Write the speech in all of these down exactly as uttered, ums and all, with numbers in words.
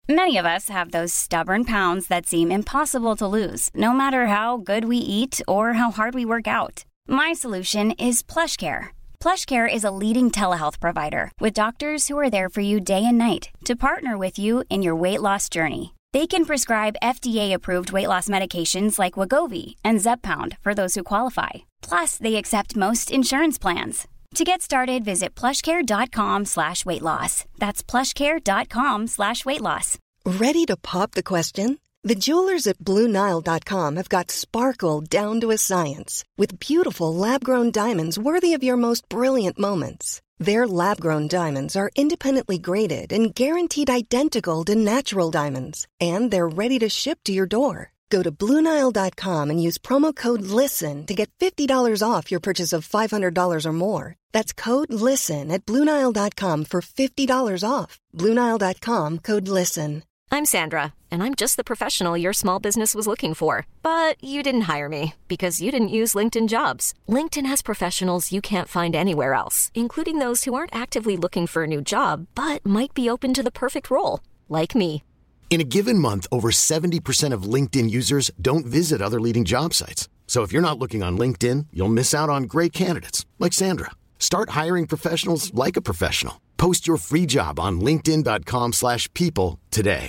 Many of us have those stubborn pounds that seem impossible to lose, no matter how good we eat or how hard we work out. My solution is PlushCare. PlushCare is a leading telehealth provider with doctors who are there for you day and night to partner with you in your weight loss journey. They can prescribe F D A-approved weight loss medications like Wegovy and Zepbound for those who qualify. Plus, they accept most insurance plans. To get started, visit plushcare.com slash weight loss. That's plushcare.com slash weight loss. Ready to pop the question? The jewelers at Blue Nile dot com have got sparkle down to a science with beautiful lab-grown diamonds worthy of your most brilliant moments. Their lab-grown diamonds are independently graded and guaranteed identical to natural diamonds. And they're ready to ship to your door. Go to Blue Nile dot com and use promo code LISTEN to get fifty dollars off your purchase of five hundred dollars or more. That's code LISTEN at Blue Nile dot com for fifty dollars off. Blue Nile dot com, code LISTEN. I'm Sandra, and I'm just the professional your small business was looking for. But you didn't hire me because you didn't use LinkedIn Jobs. LinkedIn has professionals you can't find anywhere else, including those who aren't actively looking for a new job, but might be open to the perfect role, like me. In a given month, over seventy percent of LinkedIn users don't visit other leading job sites. So if you're not looking on LinkedIn, you'll miss out on great candidates, like Sandra. Start hiring professionals like a professional. Post your free job on linkedin dot com slash people today.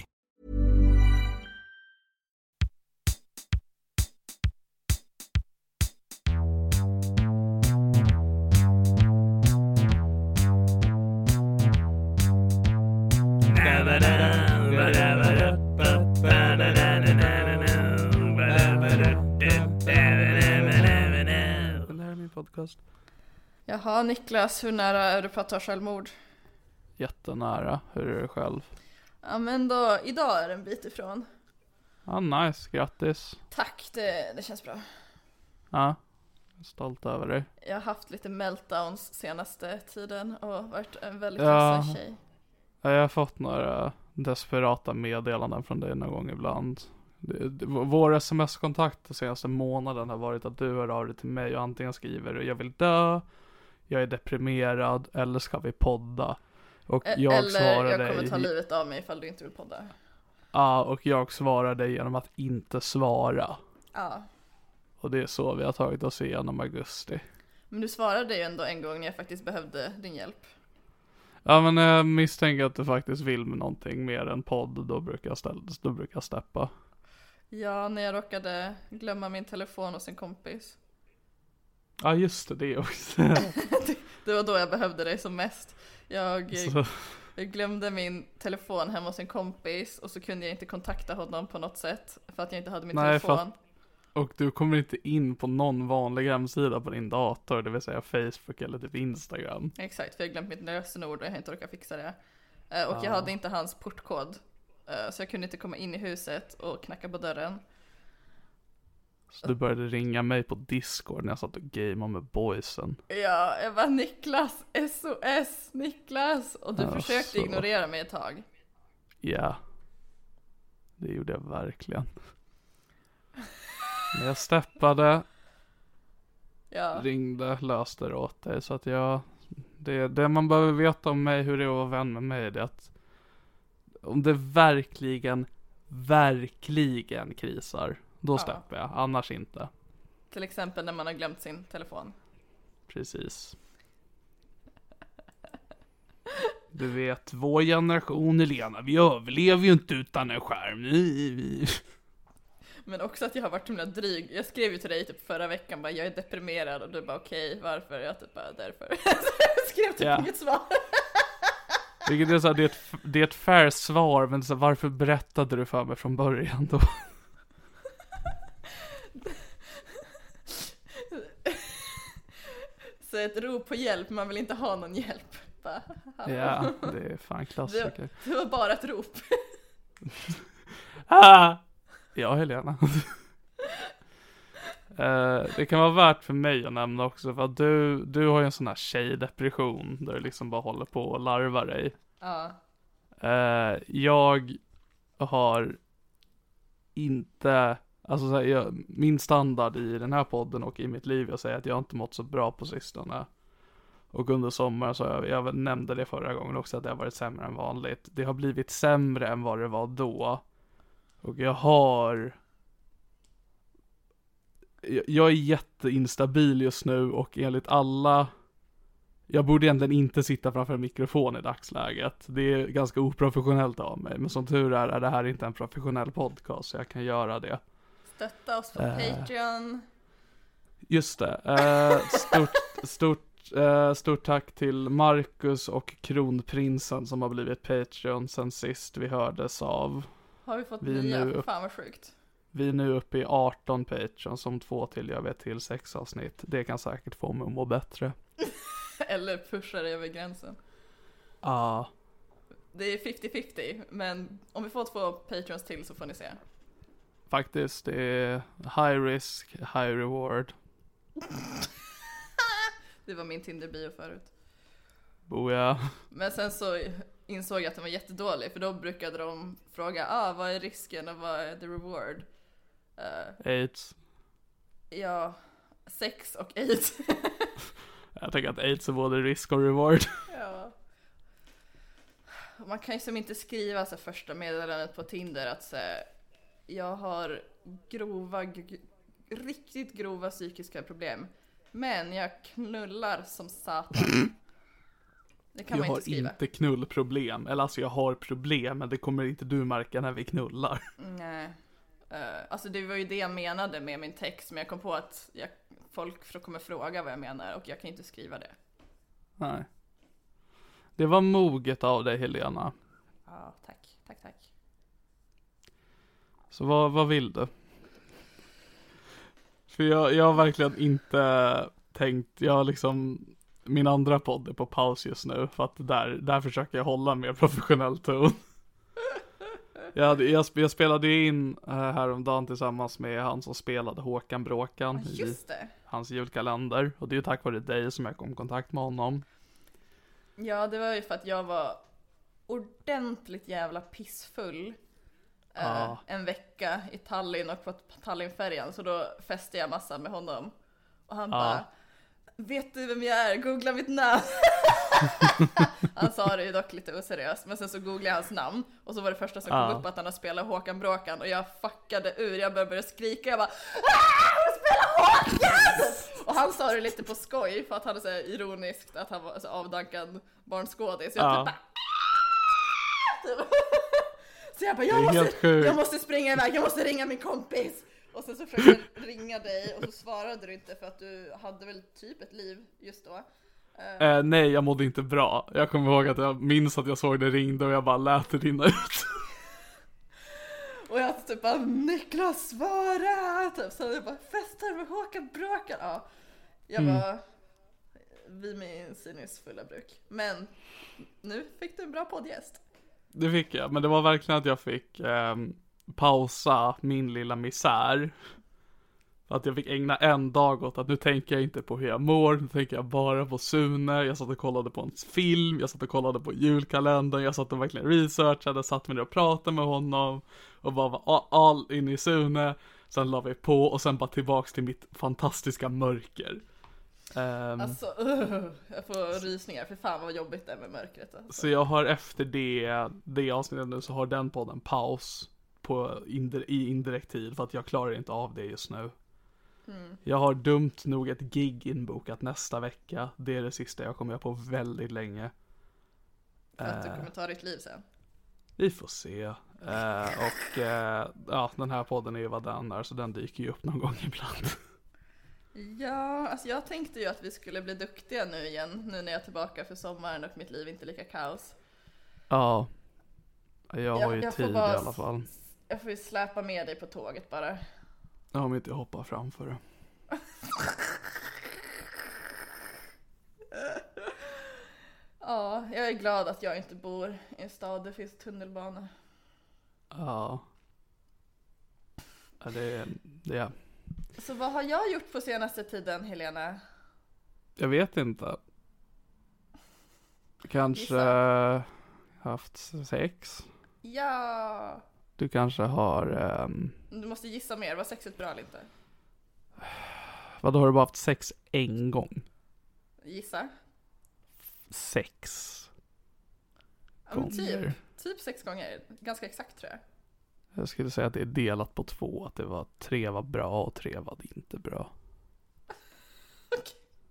Podcast. Jaha, Niklas, hur nära är du på att ta självmord? Jättenära. Hur är det själv? Ja, men då, idag är det en bit ifrån. Ja, nice. Grattis. Tack, det, det känns bra. Ja, jag är stolt över dig. Jag har haft lite meltdowns senaste tiden och varit en väldigt ja, ledsen tjej. Jag har fått några desperata meddelanden från dig någon gång ibland. Det, det, vår sms-kontakt den senaste månaden har varit att du hör av dig till mig och antingen skriver jag vill dö, jag är deprimerad eller ska vi podda. Och jag eller svarar jag dig, kommer ta livet av mig ifall du inte vill podda. Ja, och jag svarar dig genom att inte svara. Ja. Och det är så vi har tagit oss igenom augusti. Men du svarade ju ändå en gång när jag faktiskt behövde din hjälp. Ja, men jag misstänker att du faktiskt vill med någonting mer än podd. Då brukar jag, ställa, då brukar jag steppa. Ja, när jag råkade glömma min telefon hos en kompis. Ja, just det, det också. Det var då jag behövde dig som mest. Jag, så. jag glömde min telefon hemma hos en kompis och så kunde jag inte kontakta honom på något sätt för att jag inte hade min Nej, telefon. För att, och du kommer inte in på någon vanlig hemsida på din dator, det vill säga Facebook eller typ Instagram. Exakt, för jag glömt mitt lösenord och jag inte orkat fixa det. Och ja. Jag hade inte hans portkod. Så jag kunde inte komma in i huset och knacka på dörren. Så du började ringa mig på Discord när jag satt och gameade med boysen. Ja, jag var Niklas, S O S, Niklas. Och du ja, försökte så. ignorera mig ett tag. Ja, det gjorde jag verkligen. Men jag steppade, ja. ringde, löste det åt dig. Så att jag, det, det man behöver veta om mig, hur det är att vara vän med mig, det är att om det verkligen, verkligen krisar, då ja. steppar jag, annars inte. Till exempel när man har glömt sin telefon. Precis. Du vet, vår generation, Elena, vi överlever ju inte utan en skärm. Men också att jag har varit himla dryg. Jag skrev ju till dig typ förra veckan, bara, jag är deprimerad. Och du bara, okej, okay, varför? Jag typ bara, därför. Jag skrev typ ja. inget svar. Vilket är så här, det är ett, det är ett fair svar, men så här, varför berättade du för mig från början då? Så ett rop på hjälp, man vill inte ha någon hjälp. Bara, ja, det är fan klassiker. Det, det var bara ett rop. ah! Ja, Helena. uh, det kan vara värt för mig att nämna också, för att du, du har ju en sån här tjejdepression där du liksom bara håller på och larvar dig. Ja. Uh, jag har inte, alltså så här, jag, min standard i den här podden och i mitt liv, jag säger att jag inte mått så bra på sistone. Och under sommaren så jag, jag nämnde det förra gången också att det har varit sämre än vanligt. Det har blivit sämre än vad det var då. Och jag har... Jag, jag är jätteinstabil just nu och enligt alla... Jag borde egentligen inte sitta framför en mikrofon i dagsläget. Det är ganska oprofessionellt av mig. Men som tur är är det här inte en professionell podcast så jag kan göra det. Stötta oss på uh, Patreon. Just det. Uh, stort, stort, uh, stort tack till Marcus och Kronprinsen som har blivit Patreon sen sist vi hördes av. Har vi fått vi nya? Nu, Fan vad sjukt. Vi är nu uppe i arton Patreon som två till jag vet till sex avsnitt. Det kan säkert få mig att må bättre. Eller pushar över gränsen. Ja. Uh. Det är femtio femtio, men om vi får två Patreons till så får ni se. Faktiskt, det är high risk, high reward. Det var min Tinder-bio förut. Boja. Men sen så insåg jag att den var jättedålig, för då brukade de fråga, ah, vad är risken och vad är the reward? Uh, AIDS. Ja, sex och AIDS. Jag tänker att AIDS är både risk och reward. Ja. Man kan ju som inte skriva så första meddelandet på Tinder att så, jag har grova, g- riktigt grova psykiska problem. Men jag knullar som satan. Det kan jag man inte skriva. Jag har inte knullproblem. Eller alltså jag har problem, men det kommer inte du märka när vi knullar. Nej. Uh, alltså det var ju det jag menade med min text. Men jag kom på att jag, folk kommer fråga vad jag menar. Och jag kan inte skriva det. Nej. Det var moget av dig, Helena. Ja, tack. Tack, tack. Så vad, vad vill du? För jag, jag har verkligen inte tänkt, jag har liksom, min andra podd är på paus just nu. För att där, där försöker jag hålla mer professionell ton. Jag, hade, jag, jag spelade in häromdagen tillsammans med han som spelade Håkan Bråkan ja, just det. i hans julkalender. Och det är ju tack vare dig som jag kom i kontakt med honom. Ja, det var ju för att jag var ordentligt jävla pissfull ah. eh, en vecka i Tallinn och på Tallinnfärjan. Så då festade jag massa med honom. Och han ah. bara, vet du vem jag är? Googla mitt namn. Han sa det ju dock lite oseriöst. Men sen så googlade jag hans namn. Och så var det första som kom ah. upp att han har spelat Håkan Bråkan. Och jag fuckade ur, jag började skrika. Jag bara, ah, spela Håkan! Och han sa det lite på skoj. För att han är så ironiskt att han var så avdankad barnskådis. Så jag ah. typ bara, så jag bara, jag måste, jag måste springa iväg. Jag måste ringa min kompis. Och sen så försökte jag ringa dig. Och så svarade du inte för att du hade väl typ ett liv just då. Uh, eh, nej, jag mådde inte bra. Jag kommer ihåg att jag minns att jag såg det ringde och jag bara lät det rinna ut. Och jag typ bara, Niklas svara! Typ. Så jag bara, festar med Håkan Bråkan. Ja, jag mm. bara, vi med sinnes fulla bruk. Men nu fick du en bra poddgäst. Det fick jag, men det var verkligen att jag fick eh, pausa min lilla misär. Att jag fick ägna en dag åt att nu tänker jag inte på hur jag mår. Nu tänker jag bara på Sune. Jag satt och kollade på en film. Jag satt och kollade på julkalendern. Jag satt och verkligen researchade. Satt med och pratade med honom. Och bara var all in i Sune. Sen la vi på och sen bara tillbaks till mitt fantastiska mörker. Um, alltså, uh, jag får rysningar. För fan vad jobbigt det är med mörkret. Alltså. Så jag har efter det, det avsnittet nu så har den podden paus på indi- i indirekt tid. För att jag klarar inte av det just nu. Mm. Jag har dumt nog ett gig inbokat nästa vecka. Det är det sista jag kommer göra på väldigt länge. För att du kommer ta ditt liv sen? Vi får se. uh, Och uh, ja, den här podden är ju vad den är. Så den dyker ju upp någon gång ibland. Ja, alltså jag tänkte ju att vi skulle bli duktiga nu igen. Nu när jag är tillbaka för sommaren och mitt liv inte är lika kaos. Ja, jag har jag, ju jag tid bara, i alla fall. Jag får ju släpa med dig på tåget bara. Ja, om inte jag hoppar framför det. Ja, jag är glad att jag inte bor i en stad där det finns tunnelbana. Ja. Ja, det är det. Så vad har jag gjort på senaste tiden, Helena? Jag vet inte. Kanske Gissa. Haft sex. Ja. Du kanske har... Um... Du måste gissa mer. Var sexet bra eller inte? Vad har du bara haft sex en gång? Gissa. sex Ja, men gånger. typ, typ sex gånger. Ganska exakt tror jag. Jag skulle säga att det är delat på två. Att det var tre var bra och tre var inte bra. Okej.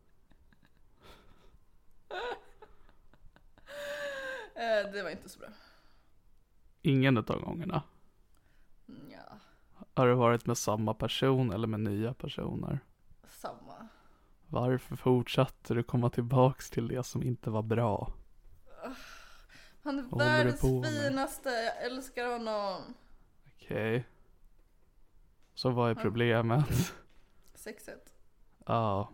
Eh, det var inte så bra. Ingen av gångerna. Ja, Har du varit med samma person eller med nya personer? samma. Varför fortsatte du komma tillbaks till det som inte var bra? Han är Vad håller du världens på med? finaste, jag älskar honom. Okej. Så vad är problemet? Sexet. Ja.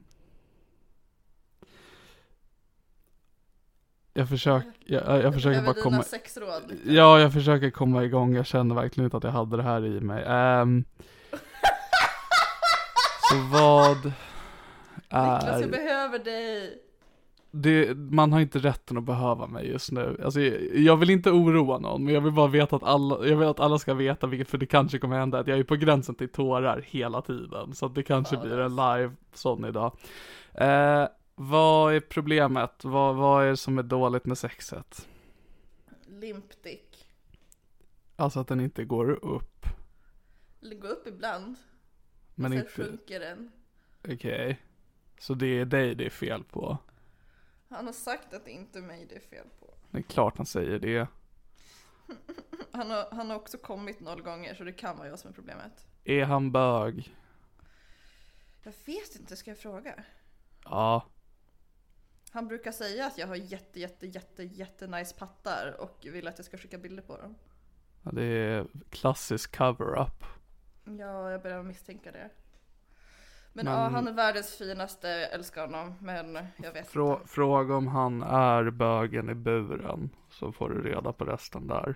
Jag försöker, jag, jag försöker bara komma... sexråd. Ja, jag försöker komma igång. Jag känner verkligen inte att jag hade det här i mig. Um, så vad Niklas, jag är... behöver dig. Det, man har inte rätten att behöva mig just nu. Alltså, jag, jag vill inte oroa någon, men jag vill bara veta att alla, jag vill att alla ska veta, vilket, för det kanske kommer hända att jag är på gränsen till tårar hela tiden. Så att det kanske Ja, blir det är en live sån idag. Eh, vad är problemet? Vad, vad är det som är dåligt med sexet? Limpdick. Alltså att den inte går upp. Det går upp ibland. Men och sen inte... sjunker den. Okej. Okay. Så det är dig det är fel på? Han har sagt att det inte är mig det är fel på. Det är klart han säger det. Han har, han har också kommit noll gånger, så det kan vara jag som är problemet. Är han bög? Jag vet inte, ska jag fråga? Ja. Han brukar säga att jag har jätte, jätte, jätte, jätte nice pattar och vill att jag ska skicka bilder på dem. Ja, det är klassisk cover-up. Ja, jag börjar misstänka det. Men, Men ja, han är världens finaste, jag älskar honom, men jag vet Frå- inte. Fråga om han är bögen i buren, så får du reda på resten där.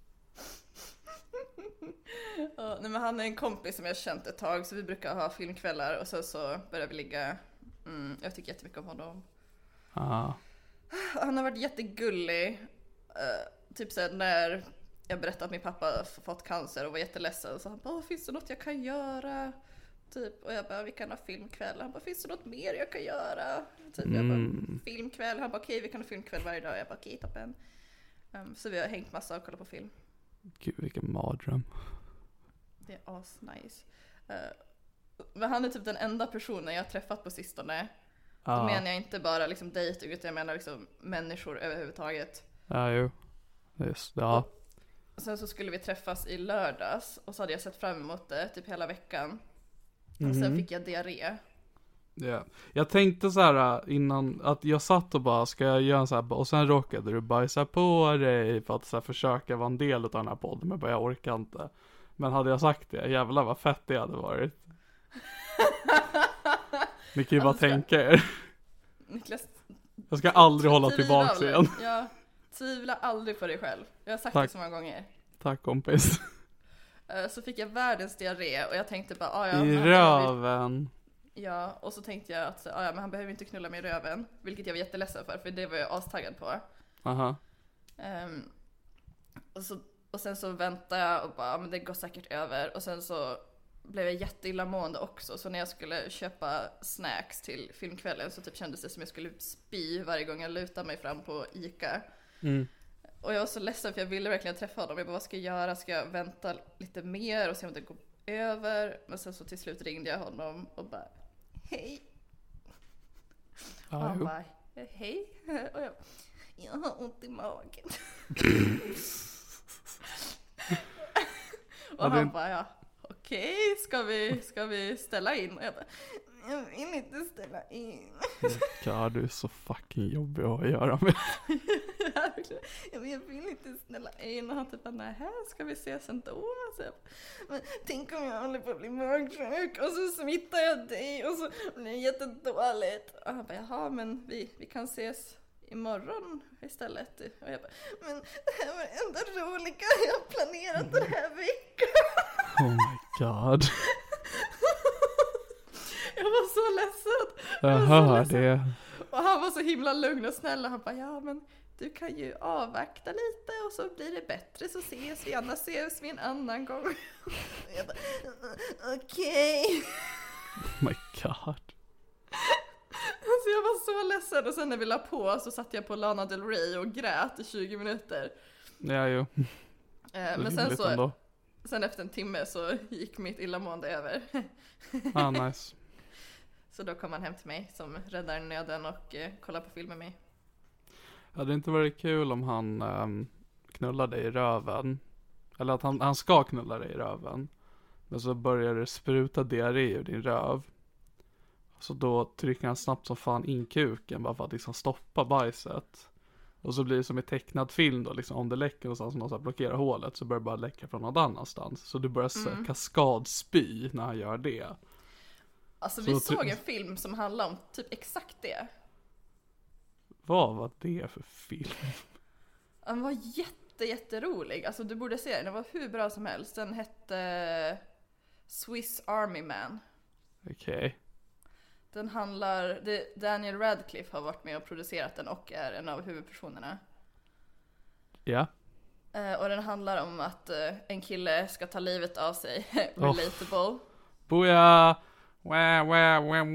Ja, nej, men han är en kompis som jag har känt ett tag, så vi brukar ha filmkvällar och så, så börjar vi ligga. Mm, jag tycker jättemycket om honom. Ah. Han har varit jättegullig. Uh, typ såhär när jag berättade att min pappa fått cancer och var jätteledsen, så han bara, finns det något jag kan göra? Typ, och jag bara, vi kan ha filmkväll. Han bara, finns det något mer jag kan göra? Typ, Mm. jag bara, filmkväll. Han bara, okej, vi kan ha filmkväll varje dag. Jag bara, okej, toppen. Um, så vi har hängt massa och kollat på film. Gud, vilken mardröm. Det är asnice. Uh, men han är typ den enda personen jag har träffat på sistone. Ah. Då menar jag inte bara liksom dejting, utan jag menar liksom människor överhuvudtaget. Ja, jo. Just, ja. Och sen så skulle vi träffas i lördags, och så hade jag sett fram emot det typ hela veckan. Och sen Mhm. fick jag diarré. Ja. Jag tänkte så här innan, att jag satt och bara, ska jag göra så här, och sen råkade du bajsa på dig för att så här, försöka vara en del av den här podden, men bara jag orkar inte. Men hade jag sagt det, jävlar vad fett det hade varit. Ni kan ju bara Alltså, ska- tänka er. Niklas, Jag ska aldrig hålla tvivla tillbaks aldrig. igen. Ja, tvivla aldrig på dig själv. Jag har sagt Tack. det så många gånger. Tack kompis. Eh, Så fick jag världens diarré och jag tänkte bara, ah, ja, I men han behöver ju- röven. Ja, och så tänkte jag att ah, ja, men han behöver inte knulla mig i röven. Vilket jag var jätteledsen för, för det var jag astaggad på. Aha. Ehm, och, så, och sen så väntade jag och bara, ah, men det går säkert över. Och sen så blev jag jätteillamående också. Så när jag skulle köpa snacks till filmkvällen så typ kändes det som jag skulle spy varje gång jag lutade mig fram på Ica. Mm. Och jag var så ledsen för jag ville verkligen träffa honom. Jag bara, vad ska jag göra? Ska jag vänta lite mer och se om det går över? Men sen så till slut ringde jag honom och bara, hej. Och Ja, han jo. bara, hej. Och jag, jag har ont i magen. och Ja, det- han bara, ja, okej, ska vi, ska vi ställa in? Och jag bara, jag vill inte ställa in. Ja, du är så fucking jobbig att ha att göra med. Jag vill, jag vill inte ställa in. Och han typ bara, nej, här ska vi ses ändå. Så jag, men tänk om jag håller på att bli magsjuk och så smittar jag dig och så blir det jättedåligt. Och han bara, jaha, men vi, vi kan ses imorgon istället. Och jag bara, men det här var det enda roliga jag har planerat den här veckan. Oh my god. Jag var så ledsen. Jag var så hör ledsen. det. Och han var så himla lugn och snäll och han bara, ja men du kan ju avvakta lite och så blir det bättre, så ses vi, annars ses vi en annan gång. Och jag bara, okej. Oh my god. Alltså jag var så ledsen. Och sen när vi la på så satt jag på Lana Del Rey och grät i tjugo minuter. Ja, jo. Eh, men sen så, ändå. sen efter en timme så gick mitt illamående över. Ah, nice. Så då kom han hem till mig som räddar nöden och eh, kollar på film med mig. Hade det inte varit kul om han um, knullade dig i röven? Eller att han, han ska knulla dig i röven. Men så börjar det spruta diarré ur din röv. Så då trycker han snabbt som fan in kuken bara för att liksom stoppa bajset. Och så blir det som i tecknad film då, liksom om det läcker någonstans och någon så här blockerar hålet så börjar det bara läcka från någon annanstans. Så du börjar mm. kaskadspy när han gör det. Alltså så vi såg try- en film som handlar om typ exakt det. Vad var det för film? Den var jätte, jätterolig. Alltså du borde se den, den var hur bra som helst. Den hette Swiss Army Man. Okej. Okay. Den handlar, det, Daniel Radcliffe har varit med och producerat den och är en av huvudpersonerna. Ja. Uh, och den handlar om att uh, en kille ska ta livet av sig. Relatable. Oh. Boja! Wah, wah, wah.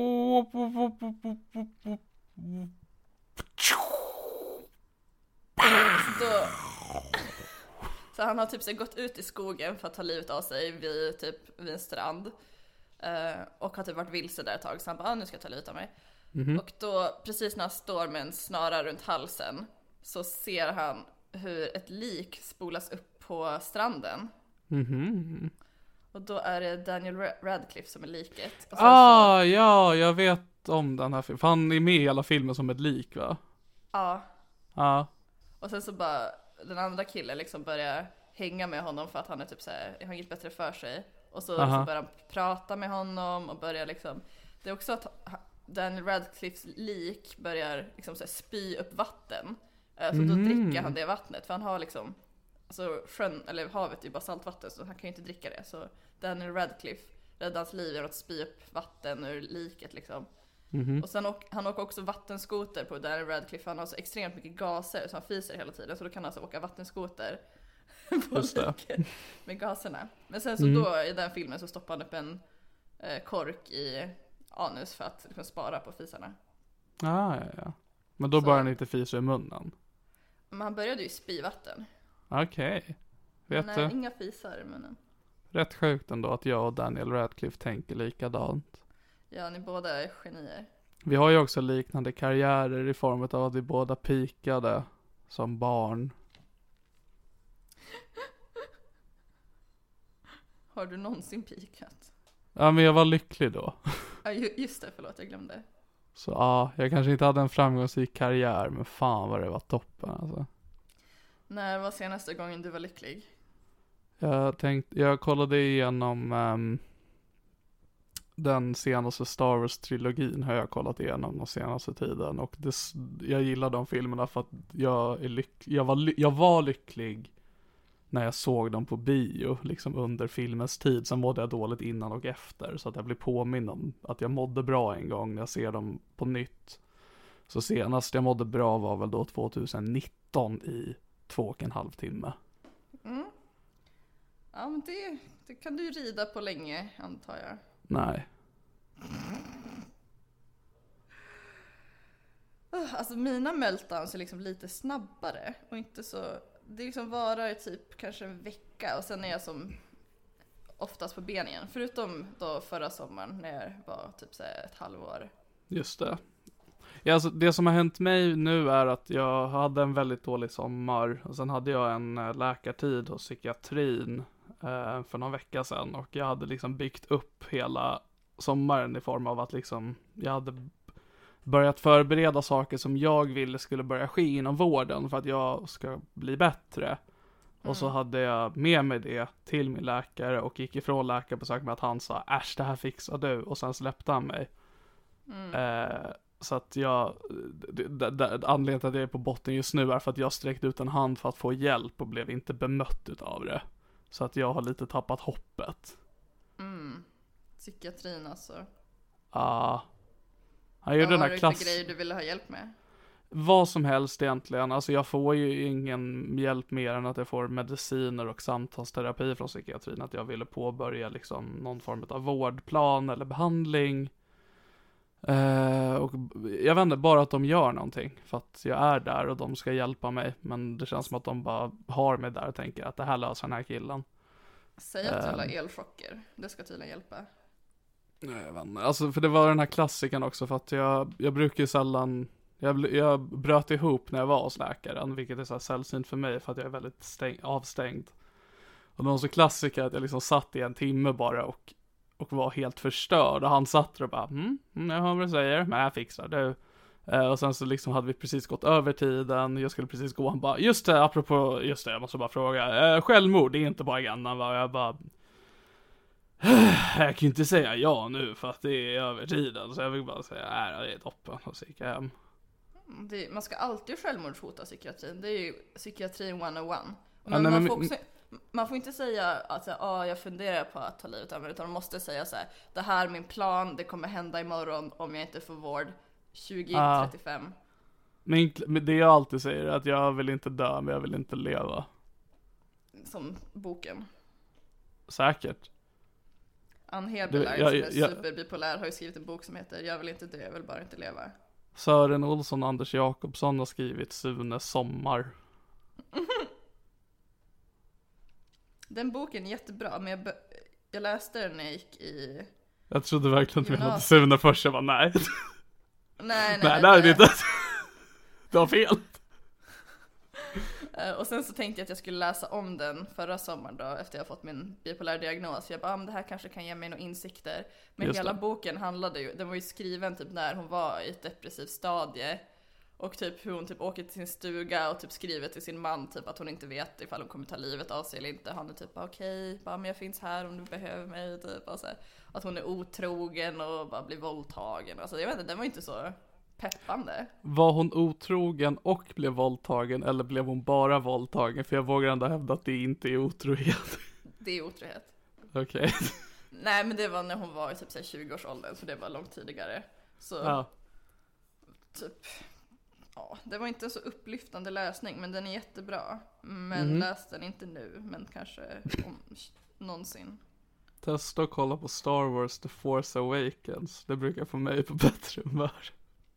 Så, så han har typ så gått ut i skogen för att ta livet av sig vid, typ, vid en strand. Uh, och har typ varit vilse där ett tag. Så han bara, ah, nu ska jag ta livet av mig. Mm-hmm. Och då, precis när stormen snarar runt halsen, så ser han hur ett lik spolas upp på stranden. Mm-hmm. Och då är det Daniel Radcliffe som är liket. Ah, så... ja, jag vet om den här filmen. För han är med i hela filmen som ett lik, va? Ja. Ja. Och sen så bara, den andra killen liksom börjar hänga med honom för att han är typ såhär, har inget bättre för sig. Och så, så börjar han prata med honom och börjar liksom, det är också att Daniel Radcliffes lik börjar liksom så här spy upp vatten. Så mm. då dricker han det vattnet, för han har liksom, alltså sjön, eller havet är ju bara saltvatten, så han kan ju inte dricka det. Så Daniel Radcliffe räddar hans liv genom att spy upp vatten ur liket liksom. Mm-hmm. Och sen åk, han åker också vattenskoter på Daniel Radcliffe. Han har så extremt mycket gaser så han fiser hela tiden. Så då kan han alltså åka vattenskoter på liket med gaserna. Men sen så mm. då i den filmen så stoppar han upp en eh, kork i anus för att liksom spara på fisarna. Ah, ja, ja. Men då börjar han inte fisa i munnen. Men han började ju spy vatten. Okej. Okay. Vet Nej, du? inga fisar i munnen. Rätt sjukt ändå att jag och Daniel Radcliffe tänker likadant. Ja, ni båda är genier. Vi har ju också liknande karriärer i form av att vi båda pikade som barn. Har du någonsin pikat? Ja, men jag var lycklig då. Ja, just det, förlåt, jag glömde. Så ja, jag kanske inte hade en framgångsrik karriär, men fan vad det var toppen alltså. När var senaste gången du var lycklig? Jag tänkte, jag kollade igenom um, den senaste Star Wars-trilogin har jag kollat igenom den senaste tiden. Och det, jag gillar de filmerna för att jag, är lyck, jag, var, jag var lycklig när jag såg dem på bio, liksom under filmens tid. Sen mådde jag dåligt innan och efter, så att jag blir påminn om att jag mådde bra en gång när jag ser dem på nytt. Så senast jag mådde bra var väl då tjugonitton i två och en halv timme. Mm. Ja, men det, det kan du ju rida på länge, antar jag. Nej. Alltså mina meltdowns är liksom lite snabbare och inte så, det liksom varar i typ kanske en vecka och sen är jag som oftast på ben igen. Förutom då förra sommaren när jag var typ så här ett halvår. Just det. Ja, alltså det som har hänt mig nu är att jag hade en väldigt dålig sommar och sen hade jag en läkartid hos psykiatrin eh, för någon vecka sedan och jag hade liksom byggt upp hela sommaren i form av att liksom jag hade börjat förbereda saker som jag ville skulle börja ske inom vården för att jag ska bli bättre. Mm. Och så hade jag med mig det till min läkare och gick ifrån läkarbesök med att han sa äsch, det här fixar du, och sen släppte han mig. Mm. Eh, så att jag d- d- d- anledningen till att jag är på botten just nu är för att jag sträckte ut en hand för att få hjälp och blev inte bemött utav det. Så att jag har lite tappat hoppet. Mm. Psykiatrin alltså. Ja. Ah. Han gjorde den här klass... Vad var det för grejer du ville ha hjälp med? Vad som helst egentligen. Alltså jag får ju ingen hjälp mer än att jag får mediciner och samtalsterapi från psykiatrin. Att jag ville påbörja liksom någon form av vårdplan eller behandling. Uh, och jag vet inte, bara att de gör någonting. För att jag är där och de ska hjälpa mig. Men det känns som att de bara har mig där och tänker att det här löser den här killen. Säg att du uh, har elchocker. Det ska tydligen hjälpa. Nej, jag vet inte. Alltså, för det var den här klassiken också. För att jag, jag brukar ju sällan... Jag, jag bröt ihop när jag var hos läkaren. Vilket är så här sällsynt för mig. För att jag är väldigt stäng, avstängd. Och det var så klassiker att jag liksom satt i en timme bara och... Och var helt förstörd. Och han satt där och bara, mm, jag hör vad du säger, men jag fixar det. Eh, och sen så liksom hade vi precis gått över tiden. Jag skulle precis gå. Han bara, just det, apropå, just det, jag måste bara fråga. Eh, självmord, det är inte på agendan, va? Jag bara, jag kan ju inte säga ja nu för att det är över tiden. Så jag vill bara säga, nej, det är toppen. Och så gick jag hem. Det, man ska alltid självmordshota psykiatrin. Det är ju psykiatrin one oh one. Men ja, nej, man men, får också... Man får inte säga att ah, jag funderar på att ta livet av mig, utan man måste säga så här: det här är min plan, det kommer hända imorgon om jag inte får vård tjugo trettiofem. Ah. Men, men det jag alltid säger är att jag vill inte dö, men jag vill inte leva. Som boken. Säkert. Ann Heberlein som är jag, superbipolär har ju skrivit en bok som heter Jag vill inte dö, jag vill bara inte leva. Sören Olsson och Anders Jakobsson har skrivit Sune Sommar. Den boken är jättebra, men jag, jag läste den när jag gick i... Jag trodde verkligen att vi hade Sune först, jag bara nej. Nej, nej, nej. Nej, det är inte. Du har fel. Och sen så tänkte jag att jag skulle läsa om den förra sommaren då, efter jag fått min bipolär diagnos. Jag bara, ah, men det här kanske kan ge mig några insikter. Men just hela det. Boken handlade ju, den var ju skriven typ när hon var i ett depressivt stadie. Och typ hur hon typ åker till sin stuga och typ skriver till sin man typ att hon inte vet ifall hon kommer ta livet av sig eller inte. Han är typ okej, okay, men jag finns här om du behöver mig typ. Och så här, att hon är otrogen och bara blir våldtagen. Alltså jag vet inte, den var inte så peppande. Var hon otrogen och blev våldtagen, eller blev hon bara våldtagen? För jag vågar ändå hävda att det inte är otrohet. Det är otrohet. Okej. Okay. Nej, men det var när hon var i typ tjugo-årsåldern, så det var långt tidigare. Så ja. Typ... Ja, det var inte en så upplyftande läsning, men den är jättebra. Men mm. läs den inte nu, men kanske om, någonsin. Testa att kolla på Star Wars The Force Awakens. Det brukar få mig på bättre humör.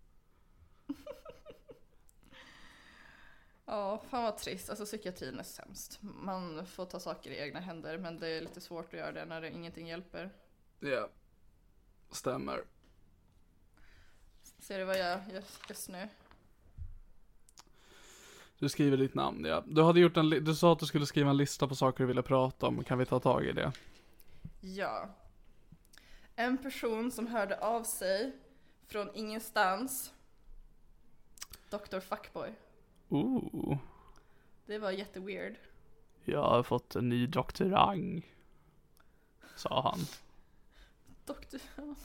Ja, fan vad trist. Alltså psykiatrin är sämst. Man får ta saker i egna händer, men det är lite svårt att göra det när det ingenting hjälper. Ja, stämmer. Ser du vad jag gör just nu? Du skriver ditt namn, ja. Du hade gjort en li- du sa att du skulle skriva en lista på saker du ville prata om. Kan vi ta tag i det? Ja. En person som hörde av sig från ingenstans. doktor Fuckboy. Ooh. Det var jätteweird. Jag har fått en ny doktorang, sa han. Doktor...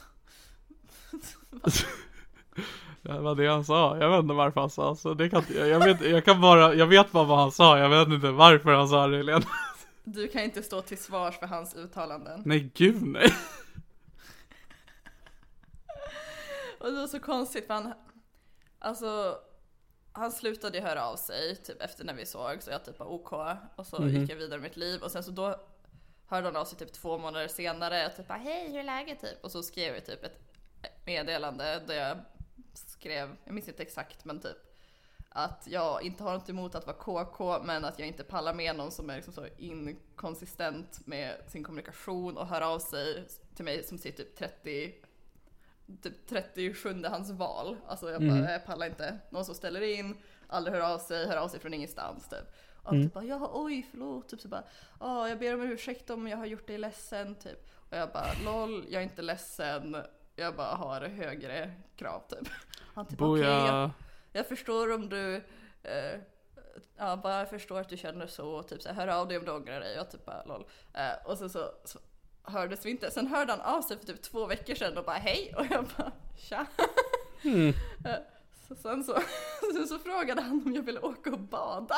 Det var det han sa. Jag vet inte varför han sa så. Det kan, jag, vet, jag kan bara, jag vet bara vad han sa. Jag vet inte varför han sa det, Helena. Du kan inte stå till svars för hans uttalanden. Nej, gud nej. Och det var så konstigt för han, alltså, han slutade höra av sig typ efter när vi såg. Så jag typ var OK. Och så mm-hmm. gick jag vidare med mitt liv. Och sen så då hörde han av sig typ två månader senare. Jag typ bara, hej, hur är läget typ? Och så skrev jag typ ett meddelande där jag skrev, jag minns inte exakt, men typ att jag inte har något emot att vara K K, men att jag inte pallar med någon som är liksom så inkonsistent med sin kommunikation och hör av sig till mig som sitter typ trettio typ trettiosjunde hans val. Alltså jag bara, mm. jag pallar inte. Någon som ställer in, aldrig hör av sig, hör av sig från ingenstans typ. Och mm. typ bara, ja, oj, förlåt. Typ så bara, ja, jag ber om ursäkt om jag har gjort dig ledsen typ. Och jag bara, lol, jag är inte ledsen. Jag bara har högre krav typ. Han typ, okej, okay, jag, jag förstår om du eh, ja, bara jag förstår att du känner så typ så här, hör av dig om du ångrar dig. Och typ bara, lol. Eh, och sen så, så hördes vi inte. Sen hörde han av sig för typ två veckor sedan och bara, hej. Och jag bara, tja. Mm. eh, så sen så, så, så frågade han om jag ville åka och bada.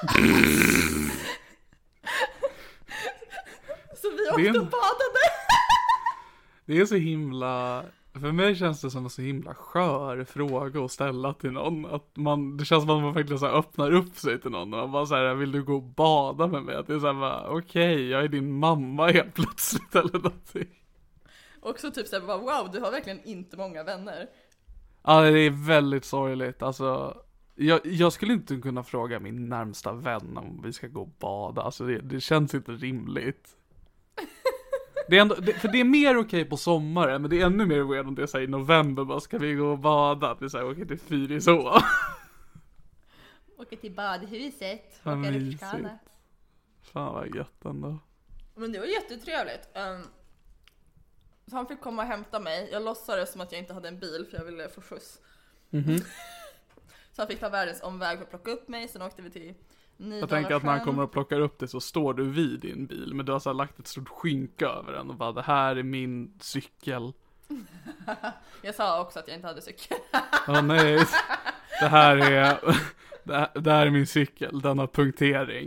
Så vi åkte en... och badade. Det är så himla... För mig känns det som en så himla skör fråga att ställa till någon. Att man, det känns som att man verkligen så här öppnar upp sig till någon. Och man bara så här, vill du gå och bada med mig? Att det är så här, okej, okay, jag är din mamma helt plötsligt eller någonting. Och så typ såhär, wow, du har verkligen inte många vänner. Ja, det är väldigt sorgligt. Alltså, jag, jag skulle inte kunna fråga min närmsta vän om vi ska gå och bada. Alltså det, det känns inte rimligt. Det är ändå, det, för det är mer okej på sommaren, men det är ännu mer weird om det är så här, i november, bara ska vi gå och bada? Det är så här, okej till Fyrisåa. Åka till badhuset, Vad åka mysigt. rutschkana. Fan vad gött ändå. Men det var jättetrevligt. Um, så han fick komma och hämta mig. Jag låtsades som att jag inte hade en bil för jag ville få skjuts. Mhm. Så han fick ta världens omväg för att plocka upp mig. Sen åkte vi till Nydala. Jag tänker att när han kommer och plockar upp det så står du vid din bil, men du har så här lagt ett stort skynke över den och bara, det här är min cykel. Jag sa också att jag inte hade cykel. Ja, nej. Det här är det här, det här är min cykel, den har punktering.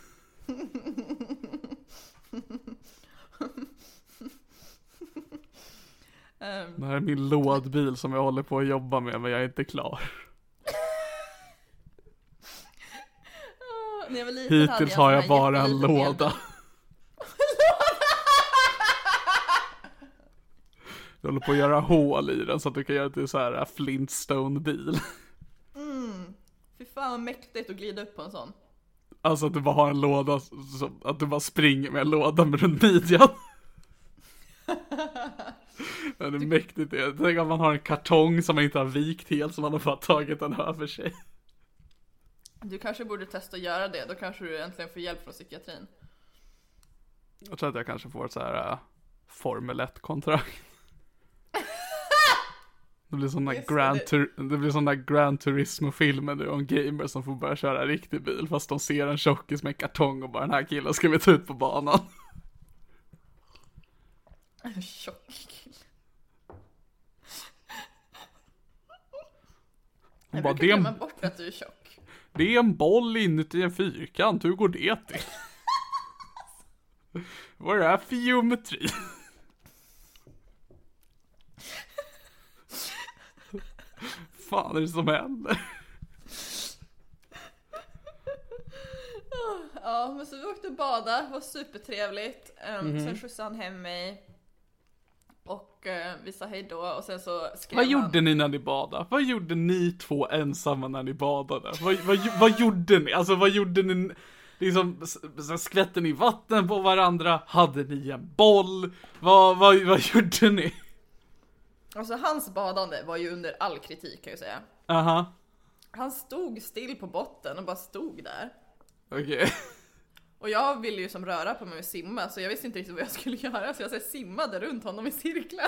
um, Det här är min lådbil som jag håller på att jobba med, men jag är inte klar. När jag var liten hade Hittills har jag sån här bara en jätteliten låda. elbil. Jag håller på att göra hål i den så att du kan göra till så här Flintstone-bil. Mm. Fy fan vad mäktigt att glida upp på en sån. Alltså att du bara har en låda, så, att du bara springer med en låda med runt midjan. Ja, det är mäktigt det. Tänk att man har en kartong som man inte har vikt helt, som man har bara tagit den över sig. Du kanske borde testa att göra det. Då kanske du äntligen får hjälp från psykiatrin. Jag tror att jag kanske får ett så här uh, Formel ett-kontrakt. Det blir sån där Just Grand, det. Tur- det blir sån där Grand Turismo-filmer nu om gamers som får börja köra riktig bil, fast de ser en tjockis med en kartong och bara, den här killen ska vi ta ut på banan. En tjock kille. Och Jag bara, brukar det, är glömma en, bort att du är tjock. det är en boll inuti en fyrkant, hur går det till? Vad är det här för geometri? Fan är det som händer? Ja, men så vi åkte och bada, det var supertrevligt. Um, Mhm. Sen skjutsade han hem mig. Och uh, vi sa hej då och sen så skrev Vad han... gjorde ni när ni badade? Vad gjorde ni två ensamma när ni badade? Vad, vad, vad gjorde ni? Alltså vad gjorde ni? Liksom, s- skvätte ni vatten på varandra? Hade ni en boll? Vad, vad, vad gjorde ni? Alltså hans badande var ju under all kritik kan jag säga. Aha, Han stod still på botten och bara stod där. okej. Och jag ville ju som röra på mig och simma, så jag visste inte riktigt vad jag skulle göra. Så jag så här, simmade runt honom i cirklar.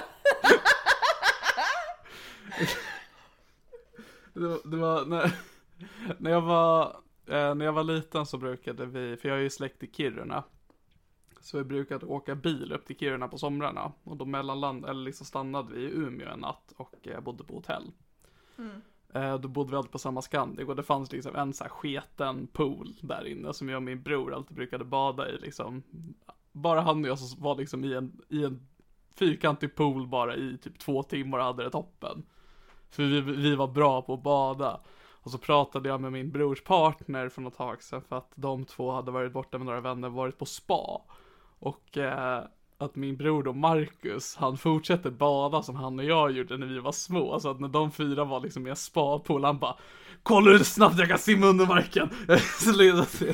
Det var, det var när, när jag var eh, när jag var liten så brukade vi, för jag är ju släkt i Kiruna, så vi brukade åka bil upp till Kiruna på somrarna, och då mellanland, eller liksom stannade vi i Umeå en natt och eh, bodde på hotell. Mm. Eh, då bodde vi alltid på samma Scandic, och det fanns liksom en så här sketen pool där inne som jag och min bror alltid brukade bada i liksom. Bara han och jag som var liksom i en, i en fyrkantig pool bara i typ två timmar och hade det toppen. För vi, vi var bra på att bada. Och så pratade jag med min brors partner för något tag sedan, för att de två hade varit borta med några vänner och varit på spa. Och eh, att min bror då, Marcus, han fortsätter bada som han och jag gjorde när vi var små. Så att när de fyra var liksom i en spa-pool, han bara, kolla hur snabbt jag kan simma under marken. Så